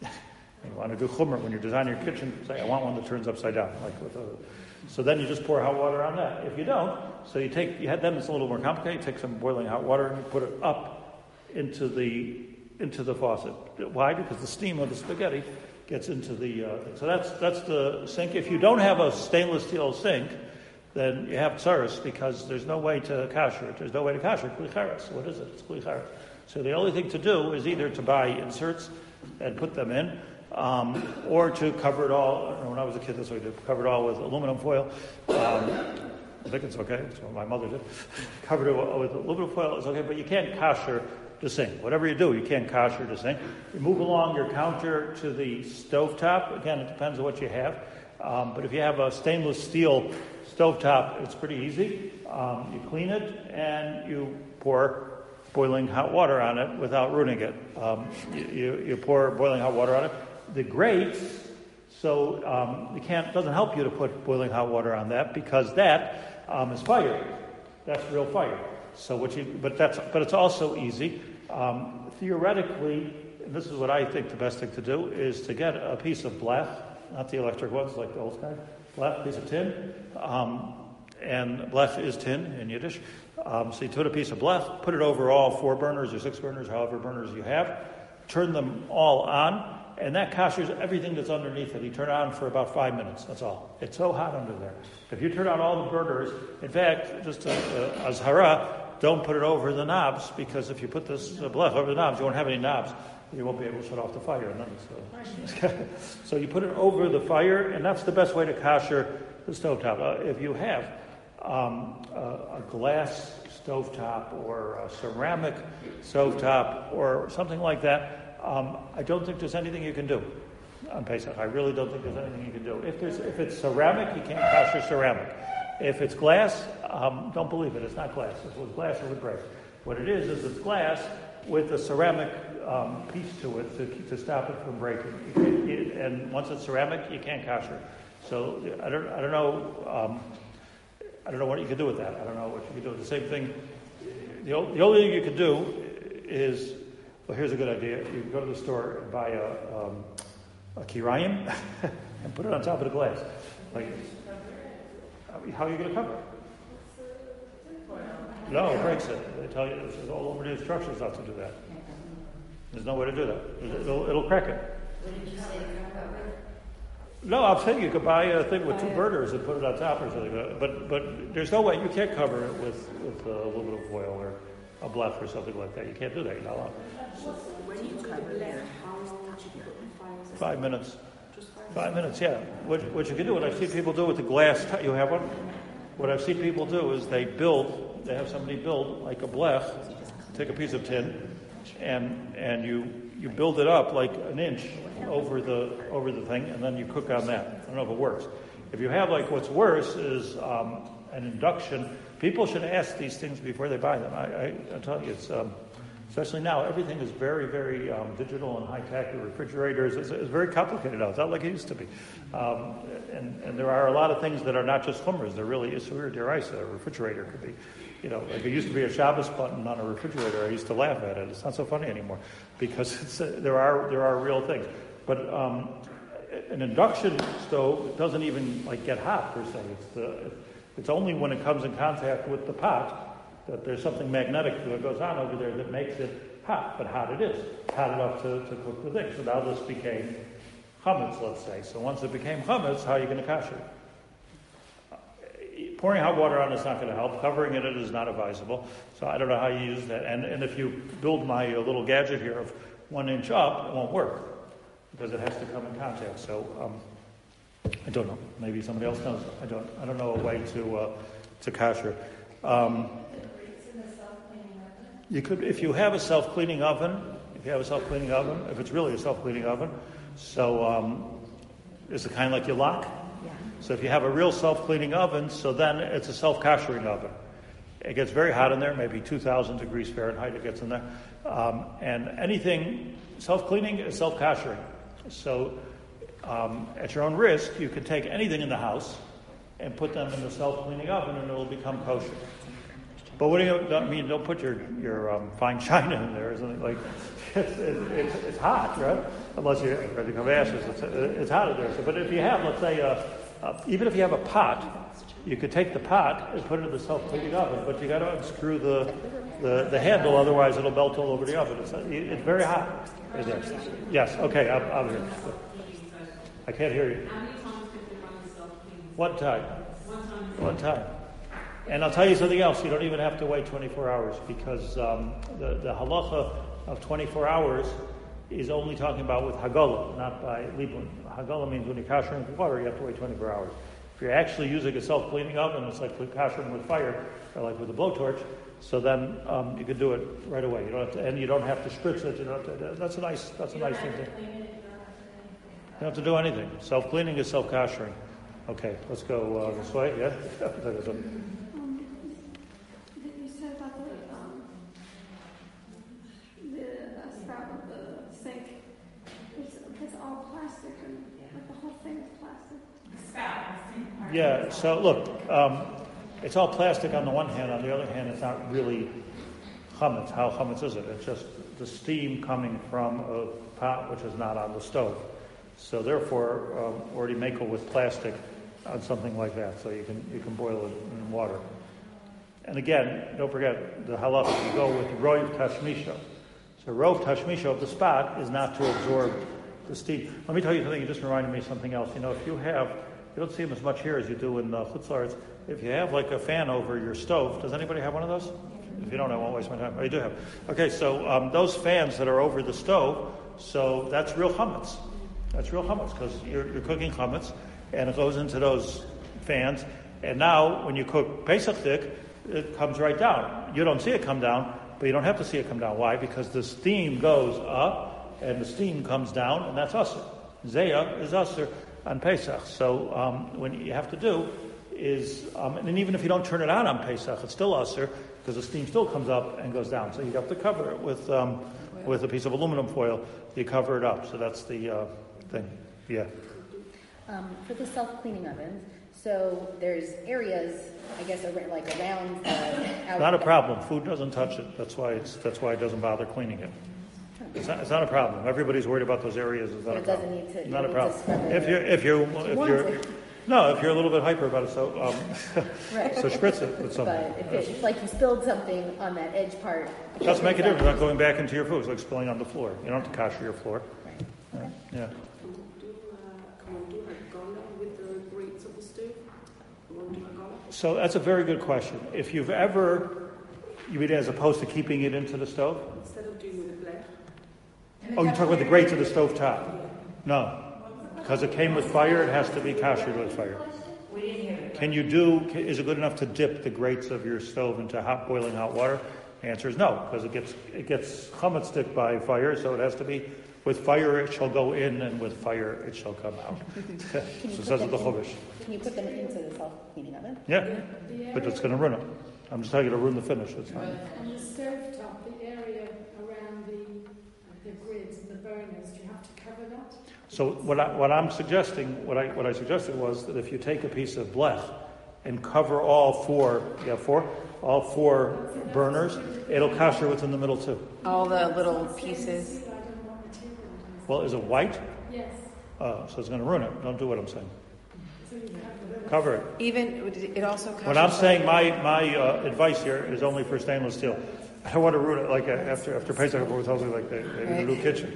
You want to do chumrah when you're designing your kitchen. Say, I want one that turns upside down, like with a. So then you just pour hot water on that. If you don't, so you take you had them. It's a little more complicated. You take some boiling hot water and you put it up into the into the faucet. Why? Because the steam of the spaghetti gets into the, uh, so that's that's the sink. If you don't have a stainless steel sink, then you have tsaris because there's no way to kosher it. There's no way to kosher it. Kli charetz. What is it? It's kli charetz. So the only thing to do is either to buy inserts and put them in, um, or to cover it all. When I was a kid, that's what we did. Cover it all with aluminum foil. Um, I think it's okay. That's what my mother did. Covered it with aluminum foil. It's okay, but you can't kosher the sink. Whatever you do, you can't kosher the sink. You move along your counter to the stovetop. Again, it depends on what you have. Um, but if you have a stainless steel stovetop, it's pretty easy. Um, you clean it and you pour boiling hot water on it without ruining it. Um, you, you, you pour boiling hot water on it. The grates, so um, you can't. Doesn't help you to put boiling hot water on that because that um, is fire. That's real fire. So what you, but that's, but it's also easy. Um, theoretically, and this is what I think the best thing to do is to get a piece of blech, not the electric ones like the old kind, blech, piece of tin, um, and blech is tin in Yiddish. Um, so you put a piece of blech, put it over all four burners or six burners, however burners you have, turn them all on, and that koshers everything that's underneath it. You turn it on for about five minutes, that's all. It's so hot under there. If you turn on all the burners, in fact, just a, a azhara, don't put it over the knobs, because if you put this uh, blech over the knobs, you won't have any knobs. You won't be able to shut off the fire. And then so, so you put it over the fire, and that's the best way to kosher the stovetop. Uh, if you have um, a, a glass stovetop or a ceramic stovetop or something like that, um, I don't think there's anything you can do on Pesach. I really don't think there's anything you can do. If there's if it's ceramic, you can't kosher ceramic. If it's glass, um, don't believe it. It's not glass. If it was glass, it would break. What it is is it's glass with a ceramic um, piece to it to, to stop it from breaking. You can't, you, and once it's ceramic, you can't kosher. So I don't I don't know um, I don't know what you could do with that. I don't know what you could do. The same thing. The, o- the only thing you could do is, well, here's a good idea. You can go to the store and buy a um, a kirayim and put it on top of the glass. Like, how are you going to cover it? No, it breaks it. They tell you it's all over the instructions not to do that. There's no way to do that. It'll, it'll crack it. What did you say? No, I'm saying you could buy a thing with two burners and put it on top or something. But but there's no way you can't cover it with, with a little bit of oil or a bluff or something like that. You can't do that. You're not allowed. When you cover it, how long would you put in fire? Five minutes. Just five Five minutes, yeah. What, what you can do, what I've seen people do with the glass, t- you have one? What I've seen people do is they build, they have somebody build like a blech, take a piece of tin, and and you you build it up like an inch over the over the thing, and then you cook on that. I don't know if it works. If you have like what's worse is um, an induction. People should ask these things before they buy them. I, I, I tell you, it's um, especially now everything is very, very um, digital and high tech. The refrigerators is it's very complicated now. It's not like it used to be. Um, and, and there are a lot of things that are not just chumras. They're really isur deraisa. A refrigerator could be, you know, like it used to be a Shabbos button on a refrigerator. I used to laugh at it. It's not so funny anymore because it's, uh, there are there are real things. But um, an induction stove doesn't even like get hot per se. It's the it's only when it comes in contact with the pot that there's something magnetic that goes on over there that makes it hot. But hot it is, hot enough to, to cook the thing. So now this became chametz, let's say. So once it became chametz, how are you going to kosher it? Pouring hot water on it's not going to help. Covering it is not advisable. So I don't know how you use that. And and if you build my uh, little gadget here of one inch up, it won't work because it has to come in contact. So um, I don't know. Maybe somebody else knows. I don't. I don't know a way to uh, to kosher. Um, you could, if you have a self-cleaning oven. If you have a self-cleaning oven, if it's really a self-cleaning oven, so um, is it kind of like you lock? Yeah. So if you have a real self-cleaning oven, so then it's a self-koshering oven. It gets very hot in there, maybe two thousand degrees Fahrenheit it gets in there. Um, and anything self-cleaning is self-koshering. So um, at your own risk, you can take anything in the house and put them in the self-cleaning oven and it will become kosher. But what do you I mean? Don't put your, your um, fine china in there or something like it's, it's, it's hot, right? Unless you're ready to come ashes, it's, it's hot in there. So, but if you have, let's say, uh, uh, even if you have a pot, you could take the pot and put it in the self-cleaning oven, but you got to unscrew the, the, the handle, otherwise it'll melt all over the oven. It's, it's very hot. Is it? Yes. Okay. I'm, I'm here. I can't hear you. How many times did they run the self-cleaning? One time. One time. One time. And I'll tell you something else. You don't even have to wait twenty-four hours because um, the, the halacha of twenty-four hours is only talking about with Hagala, not by Libun. Hagala means when you're koshering with water, you have to wait twenty-four hours. If you're actually using a self-cleaning oven, it's like koshering with fire or like with a blowtorch. So then um, you can do it right away. You don't have to, and you don't have to spritz it. You don't have to, that's a nice. That's a nice thing. To, you don't have to do anything. Self-cleaning is self-koshering. Okay, let's go uh, this way. Yeah. You said about the um, the uh, spout of the sink. It's, it's all plastic and like the whole thing is plastic. The spout, the same part. Yeah, so look, um, it's all plastic on the one hand. On the other hand, it's not really chametz. How chametz is it? It's just the steam coming from a pot which is not on the stove. So therefore, um, already makel with plastic on something like that. So you can you can boil it in water. And again, don't forget the halacha. You go with rov tashmisho. So rov tashmisho of the spot is not to absorb the steam. Let me tell you something. You just reminded me of something else. You know, if you have, you don't see them as much here as you do in uh, Chutz La'aretz. If you have like a fan over your stove, does anybody have one of those? If you don't, I won't waste my time. Oh, you do have. Okay, so um, those fans that are over the stove, so that's real chametz. That's real chametz because you're, you're cooking chametz, and it goes into those fans. And now, when you cook Pesach dik, it comes right down. You don't see it come down, but you don't have to see it come down. Why? Because the steam goes up and the steam comes down, and that's usher. Zeya is usher on Pesach. So um, what you have to do is, um, and even if you don't turn it on on Pesach, it's still usher because the steam still comes up and goes down. So you have to cover it with um, with a piece of aluminum foil. You cover it up. So that's the uh, thing. Yeah. Um, for the self-cleaning ovens, so there's areas, I guess, ar- like around the... Out Not a problem. Food doesn't touch it. That's why it's that's why it doesn't bother cleaning it. It's not, it's not a problem. Everybody's worried about those areas. It's not So a it problem. doesn't need to- you Not a need problem. to scrub it If or- you're if you if want you're to. no, if you're a little bit hyper about it, so um, Right. so spritz it with something. But if it's like you spilled something on that edge part... It doesn't make a difference. It's not going back into your food. It's like spilling on the floor. You don't have to kosher your floor. Right. Right. Yeah. Can we do, uh, can we do a gala with the grates of the stove? Can we do a gala? So that's a very good question. If you've ever, you mean as opposed to keeping it into the stove? Instead of doing with a blend? Oh, you talk about the grates of the stove top? No, because it came with fire. It has to be kosher with fire. Can you do? Is it good enough to dip the grates of your stove into hot, boiling hot water? The answer is no, because it gets it gets chametz stick by fire, so it has to be with fire. It shall go in, and with fire it shall come out. So it says it the chumash. Can you put them into the self-cleaning oven? Yeah, but it's going to ruin it. I'm just telling you to ruin the finish. It's not. On the stove top, the area around the, the grids and the burners, do you have to cover that? So what I what I'm suggesting, what I what I suggested was that if you take a piece of blech and cover all four, you have four, all four burners, it'll kosher what's in the middle too. All the little pieces. I don't want material. Well, is it white? Yes. Uh, so it's going to ruin it. Don't do what I'm saying. So you have the Cover it. Even, it also... When I'm saying my my uh, advice here is only for stainless steel. I don't want to ruin it like uh, after after Pesach, everyone tells me like they, they need a new kitchen.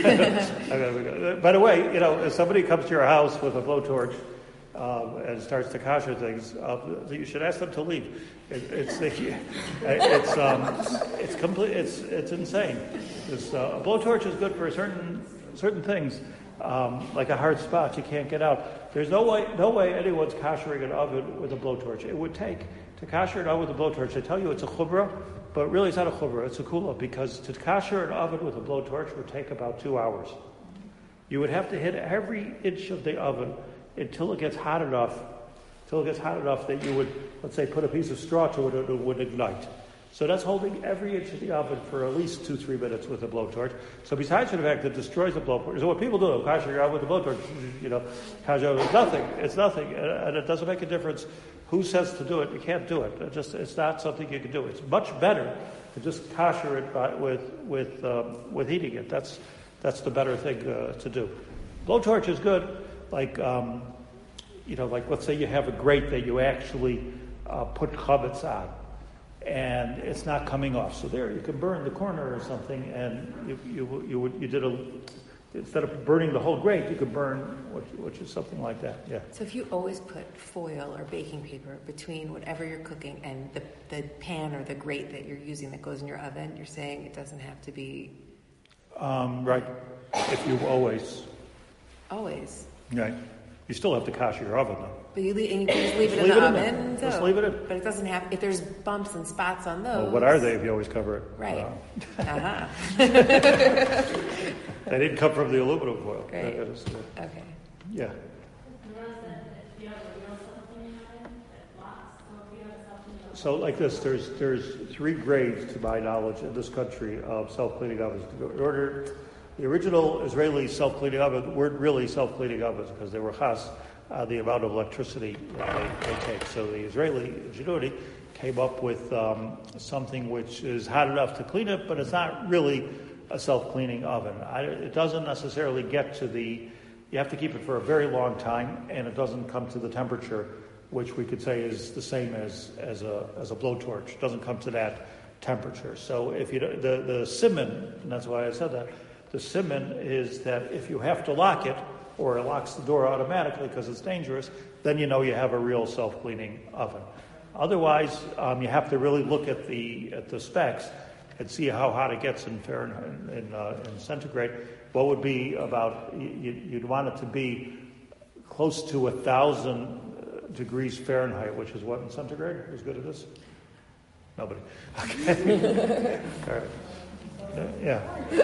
By the way, you know, if somebody comes to your house with a blowtorch um, and starts to kosher things, uh, you should ask them to leave. It, it's it's um, it's complete. It's it's insane. This, uh, a blowtorch is good for certain certain things, um, like a hard spot you can't get out. There's no way no way anyone's koshering an oven with a blowtorch. It would take to kosher an oven with a blowtorch. They tell you it's a chubra. But really, it's not a chubra, it's a kula, because to kosher an oven with a blowtorch would take about two hours. You would have to hit every inch of the oven until it gets hot enough, until it gets hot enough that you would, let's say, put a piece of straw to it and it would ignite. So that's holding every inch of the oven for at least two, three minutes with a blowtorch. So besides the fact that it destroys the blowtorch, so what people do, kosher your oven with a blowtorch, you know, kosher, it's nothing, it's nothing, and it doesn't make a difference. Who says to do it? You can't do it. It just it's not something you can do. It's much better to just kosher it by, with with um, with heating it. That's that's the better thing uh, to do. Blowtorch is good. Like um, you know, like let's say you have a grate that you actually uh, put chametz on, and it's not coming off. So there, you can burn the corner or something, and you you you, would, you did a. Instead of burning the whole grate, you could burn, which, which is something like that, yeah. So if you always put foil or baking paper between whatever you're cooking and the, the pan or the grate that you're using that goes in your oven, you're saying it doesn't have to be... Um, right, if you always, Always. right. You still have to kosher your oven, though. But you leave, and you can just leave Just it in leave the it in oven. there. Just so- leave it in. But it doesn't have... If there's bumps and spots on those... Well, what are they if you always cover it? Right. Uh, Uh-huh. they didn't come from the aluminum foil. Right. That is, uh, Okay. yeah. So like this, there's there's three grades, to my knowledge, in this country of self-cleaning ovens. In order, the original Israeli self-cleaning ovens weren't really self-cleaning ovens because they were chas uh, the amount of electricity that they, they take. So the Israeli ingenuity came up with um, something which is hot enough to clean it, but it's not really a self-cleaning oven. I, it doesn't necessarily get to the, you have to keep it for a very long time, and it doesn't come to the temperature which we could say is the same as as a as a blowtorch. It doesn't come to that temperature. So if you the the simon, and that's why I said that, the simon is that if you have to lock it or it locks the door automatically because it's dangerous, then you know you have a real self-cleaning oven. Otherwise, um, you have to really look at the at the specs and see how hot it gets in Fahrenheit in, uh, in centigrade. What would be about? You, you'd want it to be close to a thousand degrees Fahrenheit, which is what in centigrade? As good as this? Nobody. Okay. All right. Uh, yeah.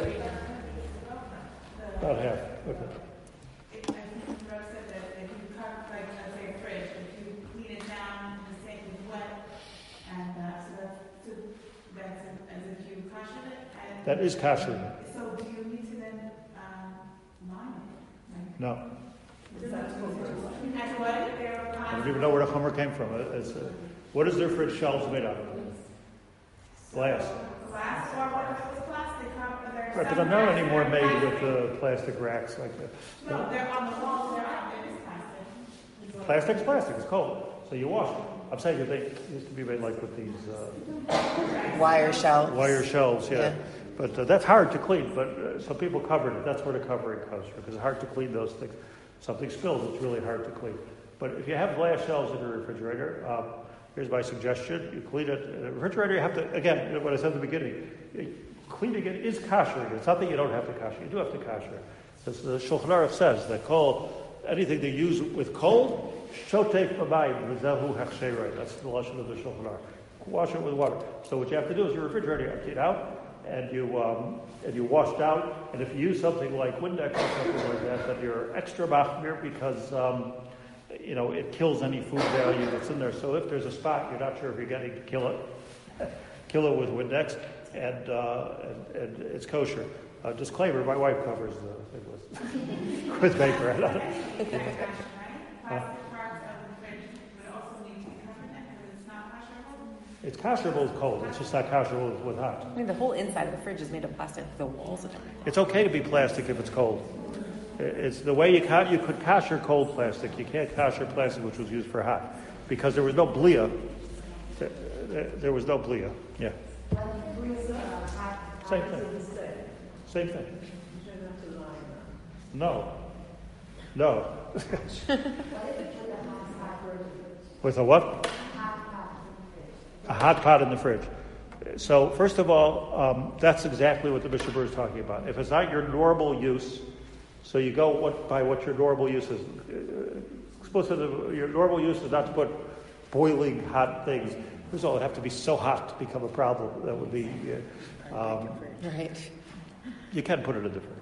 About half. Okay. If, I think Rose said that if you cut, like, let's say a fridge, if you clean it down, the sink is wet, and, uh, so that's, so that's as if you caution it, and. That is kosher. So do you need to then, um, line it? Like, No. is that supposed to? As what? They're I don't even know where the Hummer came from. It's, uh, what is their fridge shelves made out of? Glass. Glass, or what if it was plastic, how, they're. Right, but they're not anymore made with uh, plastic racks like that. No, they're on the walls, they're out, it is plastic. Plastic's plastic. It's cold, so you wash it. I'm saying that they used to be made like with these uh, Wire shelves. wire shelves, yeah. Yeah. But uh, that's hard to clean. But uh, some people covered it. That's where the covering comes from, because it's hard to clean those things. Something spills, it's really hard to clean. But if you have glass shelves in your refrigerator, um, here's my suggestion: you clean it. In the refrigerator, you have to, again, what I said at the beginning, cleaning it is kosher. It's not that you don't have to kosher. You do have to kosher. As the Shulchan Aruch says, that coal, anything they use with coal, shotef b'mayim v'zehu hechsherei. That's the lashon of the Shulchan Aruch. Wash it with water. So what you have to do is your refrigerator, you empty it out, and you um, and you wash it out. And if you use something like Windex or something like that, then you're extra machmir because um, you know it kills any food value that's in there. So if there's a spot you're not sure if you're getting to kill it, kill it with Windex, and uh, and, and it's kosher. Uh, disclaimer: my wife covers the thing with with paper. I don't know. Plastic parts of the fridge would also need to be covered then, because it's not kosherable? It's kosherable with cold. It's just not kosherable with, with hot. I mean, the whole inside of the fridge is made of plastic, the walls and everything. It's okay to be plastic if it's cold. It's the way you ca- you could kosher cold plastic. You can't kosher plastic which was used for hot, because there was no blia. There, there- there was no blia. Yeah. Same thing. Same thing. No. No. With a what? A hot pot in the fridge. So first of all, um, that's exactly what the Mishnah Berurah is talking about. If it's not your normal use, so you go what, by what your normal use is. Uh, explicit, your normal use is not to put boiling hot things. First of all, it would have to be so hot to become a problem. That would be. Uh, um, Right. you can put it in the fridge.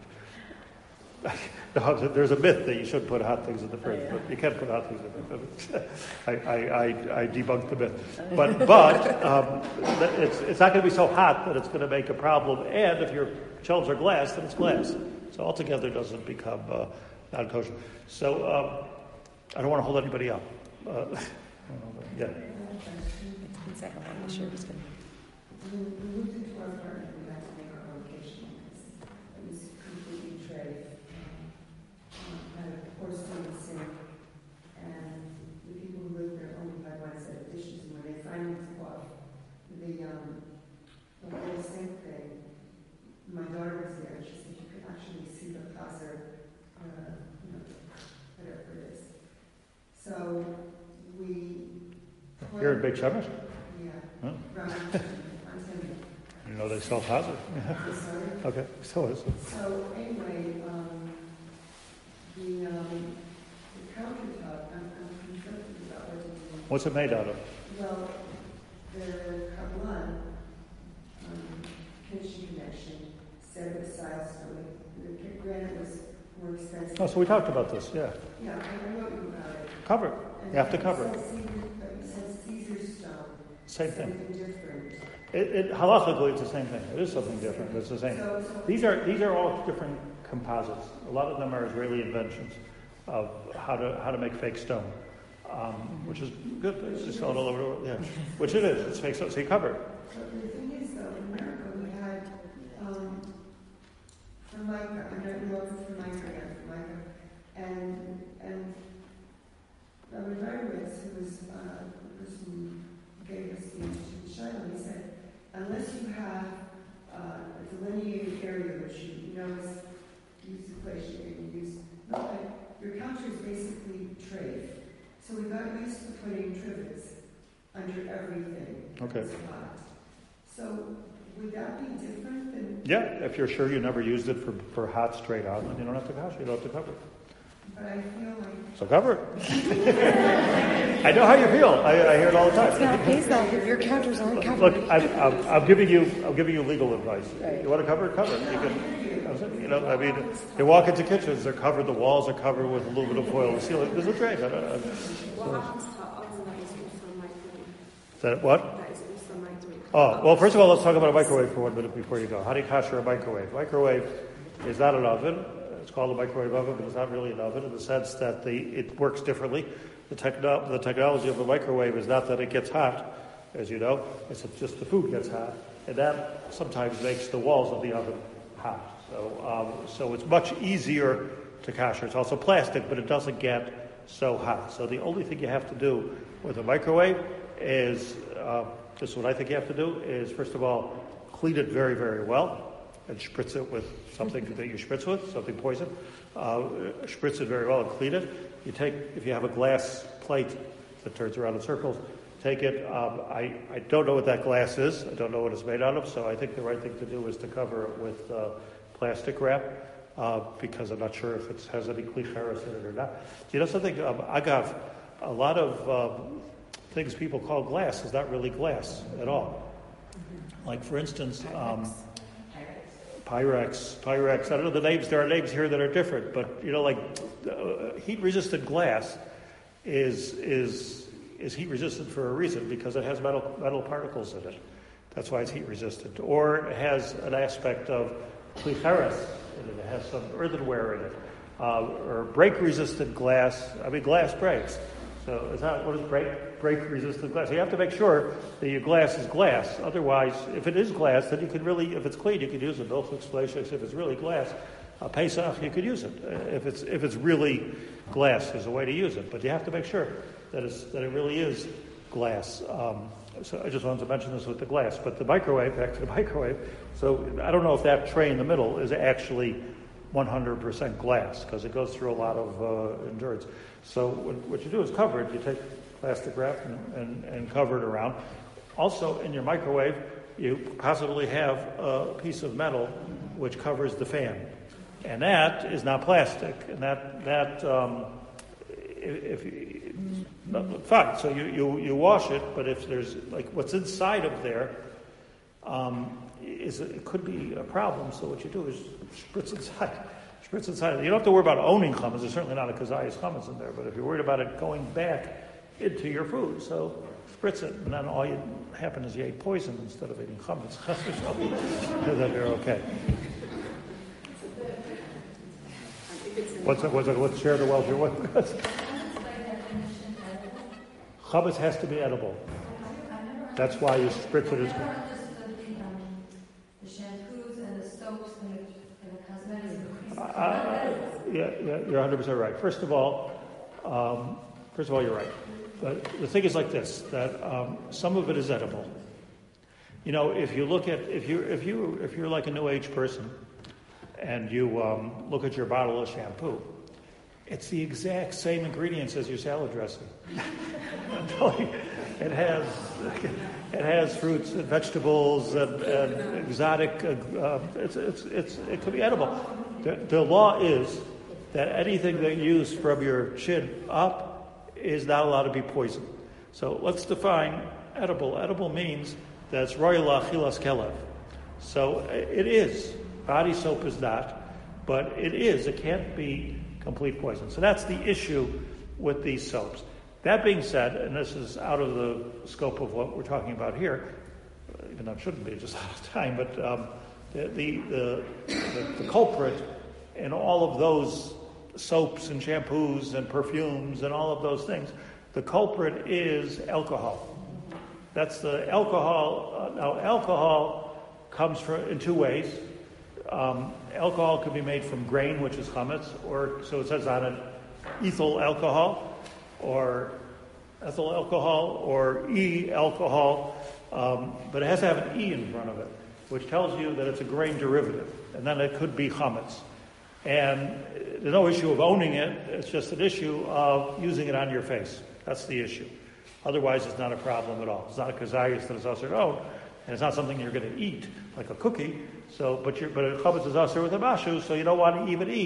No, there's a myth that you shouldn't put hot things in the fridge, but you can put hot things in the fridge. I, I, I, I debunked the myth. But, but um, it's, it's not going to be so hot that it's going to make a problem. And if your shelves are glass, then it's glass. So altogether it doesn't become uh, non-kosher. So um, I don't want to hold anybody up. Uh, yeah. The second one, the shirt was good. We moved into our apartment, we had to make our own kitchen because it was completely tray. Um, had a porcelain sink, and the people who lived there only had one set of dishes, and when they finally took off the, um, the whole sink thing, my daughter was there, and she said you could actually see the plaster, uh, you know, whatever it is. So we... Here in Big Shemesh? Yeah. Huh? Right. You know they sell hazard. Okay, so it's. So anyway, um, the, um, the countertop, I'm, I'm conflicted about what to do. What's it made out of? Well, the Kabbalah, um, finishing connection, set it aside, so it, the granite was more expensive. Oh, so we talked about this, yeah. Yeah, I wrote you about it. Cover it. You have to And cover it it. says Caesar, but it says Caesar stone. Same thing. Something different. It, it, halachically, it's the same thing. It is something different. It's the same. So, so These are these are all different composites. A lot of them are Israeli inventions of how to how to make fake stone, um, which is good. It's just all over the world. Yeah, which it is. It's fake stone. So you cover it. But the thing is, though, in America, we had um, Formica. I'm not looking for Formica again, Formica, and and Rabbi Berowitz, who was uh, the person who gave us the Shiloh, he said, unless you have uh, a delineated area which you know is use the place you can use, not like your counter is basically trade. So we got used to putting trivets under everything. Okay. That's hot. So would that be different than? Yeah, if you're sure you never used it for, for hot straight on, then you don't have to cover it. You don't have to cover it. but I feel like So cover it. I know how you feel. I, I hear it all the time. It's not a case though, if your counters aren't covered. Look, I'm, I'm, I'm giving you, I'm giving you legal advice. Right. You want to cover it, cover it. You can, you know, I mean, you walk into kitchens, they're covered. The walls are covered with aluminum foil. The ceiling, there's a drain. I don't, I, What happens to the oven that is also microwave? is that what? That is also microwave. Oh, well, first of all, let's talk about a microwave for one minute before you go. How do you kosher a microwave? Microwave is not an oven. It's called a microwave oven, but it's not really an oven in the sense that the it works differently. The, techno- the technology of a microwave is not that it gets hot, as you know. It's just the food gets hot. And that sometimes makes the walls of the oven hot. So, um, so it's much easier to kosher. It's also plastic, but it doesn't get so hot. So the only thing you have to do with a microwave is, uh, this is what I think you have to do, is first of all, clean it very, very well and spritz it with something that you spritz with, something poison. Uh, spritz it very well and clean it. You take, if you have a glass plate that turns around in circles, take it. Um, I, I don't know what that glass is. I don't know what it's made out of, so I think the right thing to do is to cover it with uh, plastic wrap, uh, because I'm not sure if it has any klicheres in it or not. You know something? Um, agav, a lot of um, things people call glass is not really glass at all. Like, for instance, um, Pyrex, Pyrex. I don't know the names. There are names here that are different, but you know, like uh, heat-resistant glass is is is heat-resistant for a reason because it has metal metal particles in it. That's why it's heat-resistant. Or it has an aspect of klicheres in it. It has some earthenware in it. Uh, or break-resistant glass. I mean, glass breaks. So is that what is break break-resistant glass? So you have to make sure that your glass is glass. Otherwise, if it is glass, then you can really, if it's clean, you can use it. No explanation. If it's really glass, uh, Pesach, you could use it. Uh, if it's if it's really glass, there's a way to use it. But you have to make sure that it's that it really is glass. Um, so I just wanted to mention this with the glass. But the microwave, back to the microwave. So I don't know if that tray in the middle is actually one hundred percent glass because it goes through a lot of uh, endurance. So what, what you do is cover it. You take plastic wrap and, and, and cover it around. Also, in your microwave, you possibly have a piece of metal which covers the fan, and that is not plastic. And that that um, if, if fine. So you, you you wash it, but if there's like what's inside of there. Um, Is it could be a problem, so what you do is spritz inside. Spritz inside. You don't have to worry about owning chametz. There's certainly not a kazayas chametz in there, but if you're worried about it going back into your food, so spritz it, and then all you happen is you ate poison instead of eating chametz. So then you're okay. What's it? What's it? Let's share the welfare. What? Chametz has to be edible. That's why you spritz it as. Uh, yeah, yeah, you're one hundred percent right. First of all, um, first of all, you're right. But the thing is like this: that um, some of it is edible. You know, if you look at if you if you if you're like a new age person, and you um, look at your bottle of shampoo, it's the exact same ingredients as your salad dressing. I'm telling you, it has it has fruits and vegetables and, and exotic. Uh, it's, it's it's it could be edible. The, the law is that anything that you use from your chin up is not allowed to be poisoned. So let's define edible. Edible means that it's royal achilas kelev. So it is. Body soap is not, but it is. It can't be complete poison. So that's the issue with these soaps. That being said, and this is out of the scope of what we're talking about here, even though it shouldn't be, just out of time, but um, the, the, the, the, the culprit in all of those soaps and shampoos and perfumes and all of those things, the culprit is alcohol. That's the alcohol. Uh, now, alcohol comes from, in two ways. Um, alcohol can be made from grain, which is chametz, or so it says on it, ethyl alcohol, or ethyl alcohol, or E alcohol, um, but it has to have an E in front of it, which tells you that it's a grain derivative, and then it could be chametz. And there's no issue of owning it; it's just an issue of using it on your face. That's the issue. Otherwise, it's not a problem at all. It's not a kazayas that is also owned, and it's not something you're going to eat like a cookie. So, but you're, but chametz is also with a mashu, so you don't want to even eat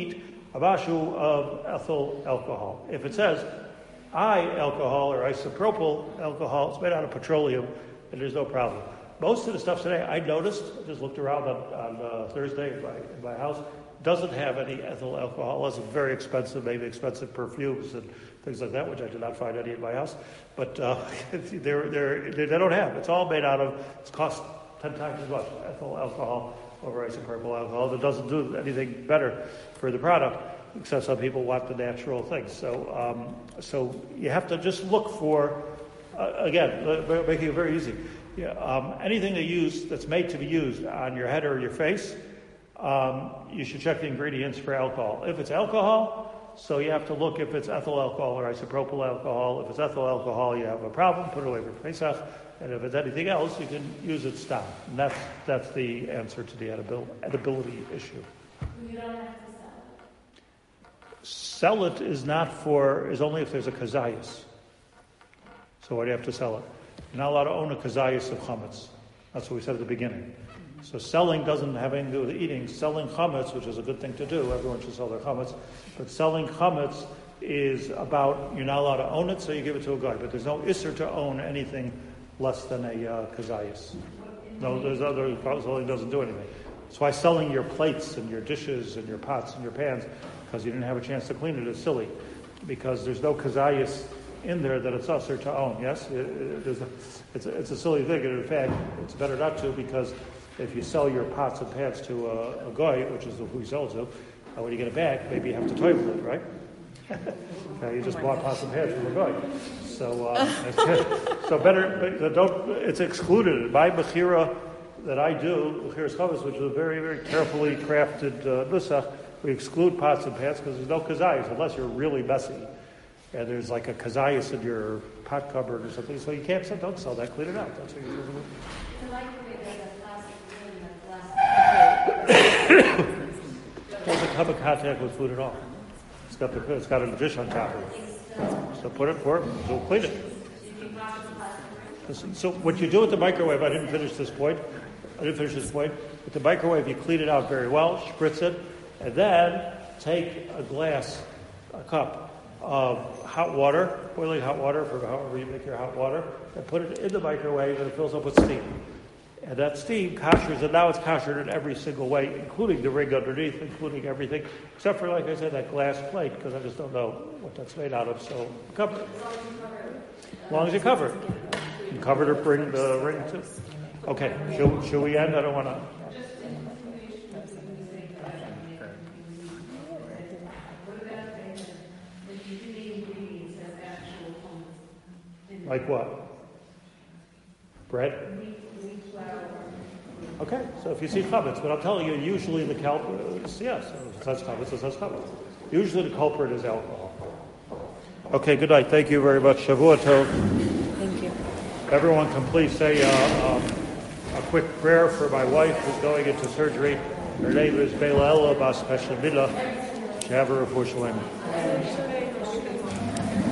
a bashu of ethyl alcohol. If it says I alcohol or isopropyl alcohol, it's made out of petroleum, and there's no problem. Most of the stuff today, I noticed, I just looked around on, on uh, Thursday in my, in my house, doesn't have any ethyl alcohol. It's very expensive, maybe expensive perfumes and things like that, which I did not find any in my house. But uh, they're, they're, they don't have. It's all made out of, it's cost ten times as much, ethyl alcohol over isopropyl alcohol. That doesn't do anything better for the product, except some people want the natural things. So, um, so you have to just look for, uh, again, making it very easy. Yeah, um, anything that use that's made to be used on your head or your face, um, you should check the ingredients for alcohol. If it's alcohol, so you have to look if it's ethyl alcohol or isopropyl alcohol. If it's ethyl alcohol, you have a problem, put it away for Pesach. And if it's anything else, you can use it stop. And that's that's the answer to the edibil- edibility issue. You don't have to Sell sell it. it is not for, is only if there's a kazayas. So why do you have to sell it? You're not allowed to own a kazayas of chametz. That's what we said at the beginning. So selling doesn't have anything to do with eating. Selling chametz, which is a good thing to do, everyone should sell their chametz, but selling chametz is about, you're not allowed to own it, so you give it to a guy. But there's no isser to own anything less than a uh, kazayas. No, there's other, selling doesn't do anything. That's why selling your plates and your dishes and your pots and your pans, because you didn't have a chance to clean it, is silly. Because there's no kazayas in there that it's usher to own. Yes, it, it, a, it's, a, it's a silly thing, and in fact, it's better not to, because if you sell your pots and pans to a, a guy, which is who you sell to, uh, when you get it back, maybe you have to toilet it, right? Okay, you just bought pots and pans from a guy. So, uh, so better, but don't. It's excluded. My mechira that I do, mechiras chametz, which is a very, very carefully crafted uh, nusach, we exclude pots and pans because there's no kazayas unless you're really messy. And there's like a kazayas in your pot cupboard or something, so you can't sell, don't sell that, clean it out. That's what you're supposed to do. The microwave has a plastic lid and a glass. Doesn't come in contact with food at all. It's got the, it's got a dish on top of it. So put it for it, so clean it. Listen, so what you do with the microwave, I didn't finish this point. I didn't finish this point. With the microwave, you clean it out very well, spritz it, and then take a glass, a cup of hot water, boiling hot water for however you make your hot water, and put it in the microwave, and it fills up with steam. And that steam koshers, and now it's koshered in every single way, including the ring underneath, including everything, except for, like I said, that glass plate, because I just don't know what that's made out of, so cover it. As long as you cover it. You cover it or bring the ring too. Okay, should, should we end? I don't want to... Like what? Bread? Okay, so if you see chametz, but I'm telling you, usually the culprit, yes, it says chametz, it says chametz. Usually the culprit is alcohol. Okay, good night. Thank you very much. Shavua tov. Thank you. Everyone can please say uh, um, a quick prayer for my wife who's going into surgery. Her name is Beila Ella Bas Peshamila. She have her refuah shalem.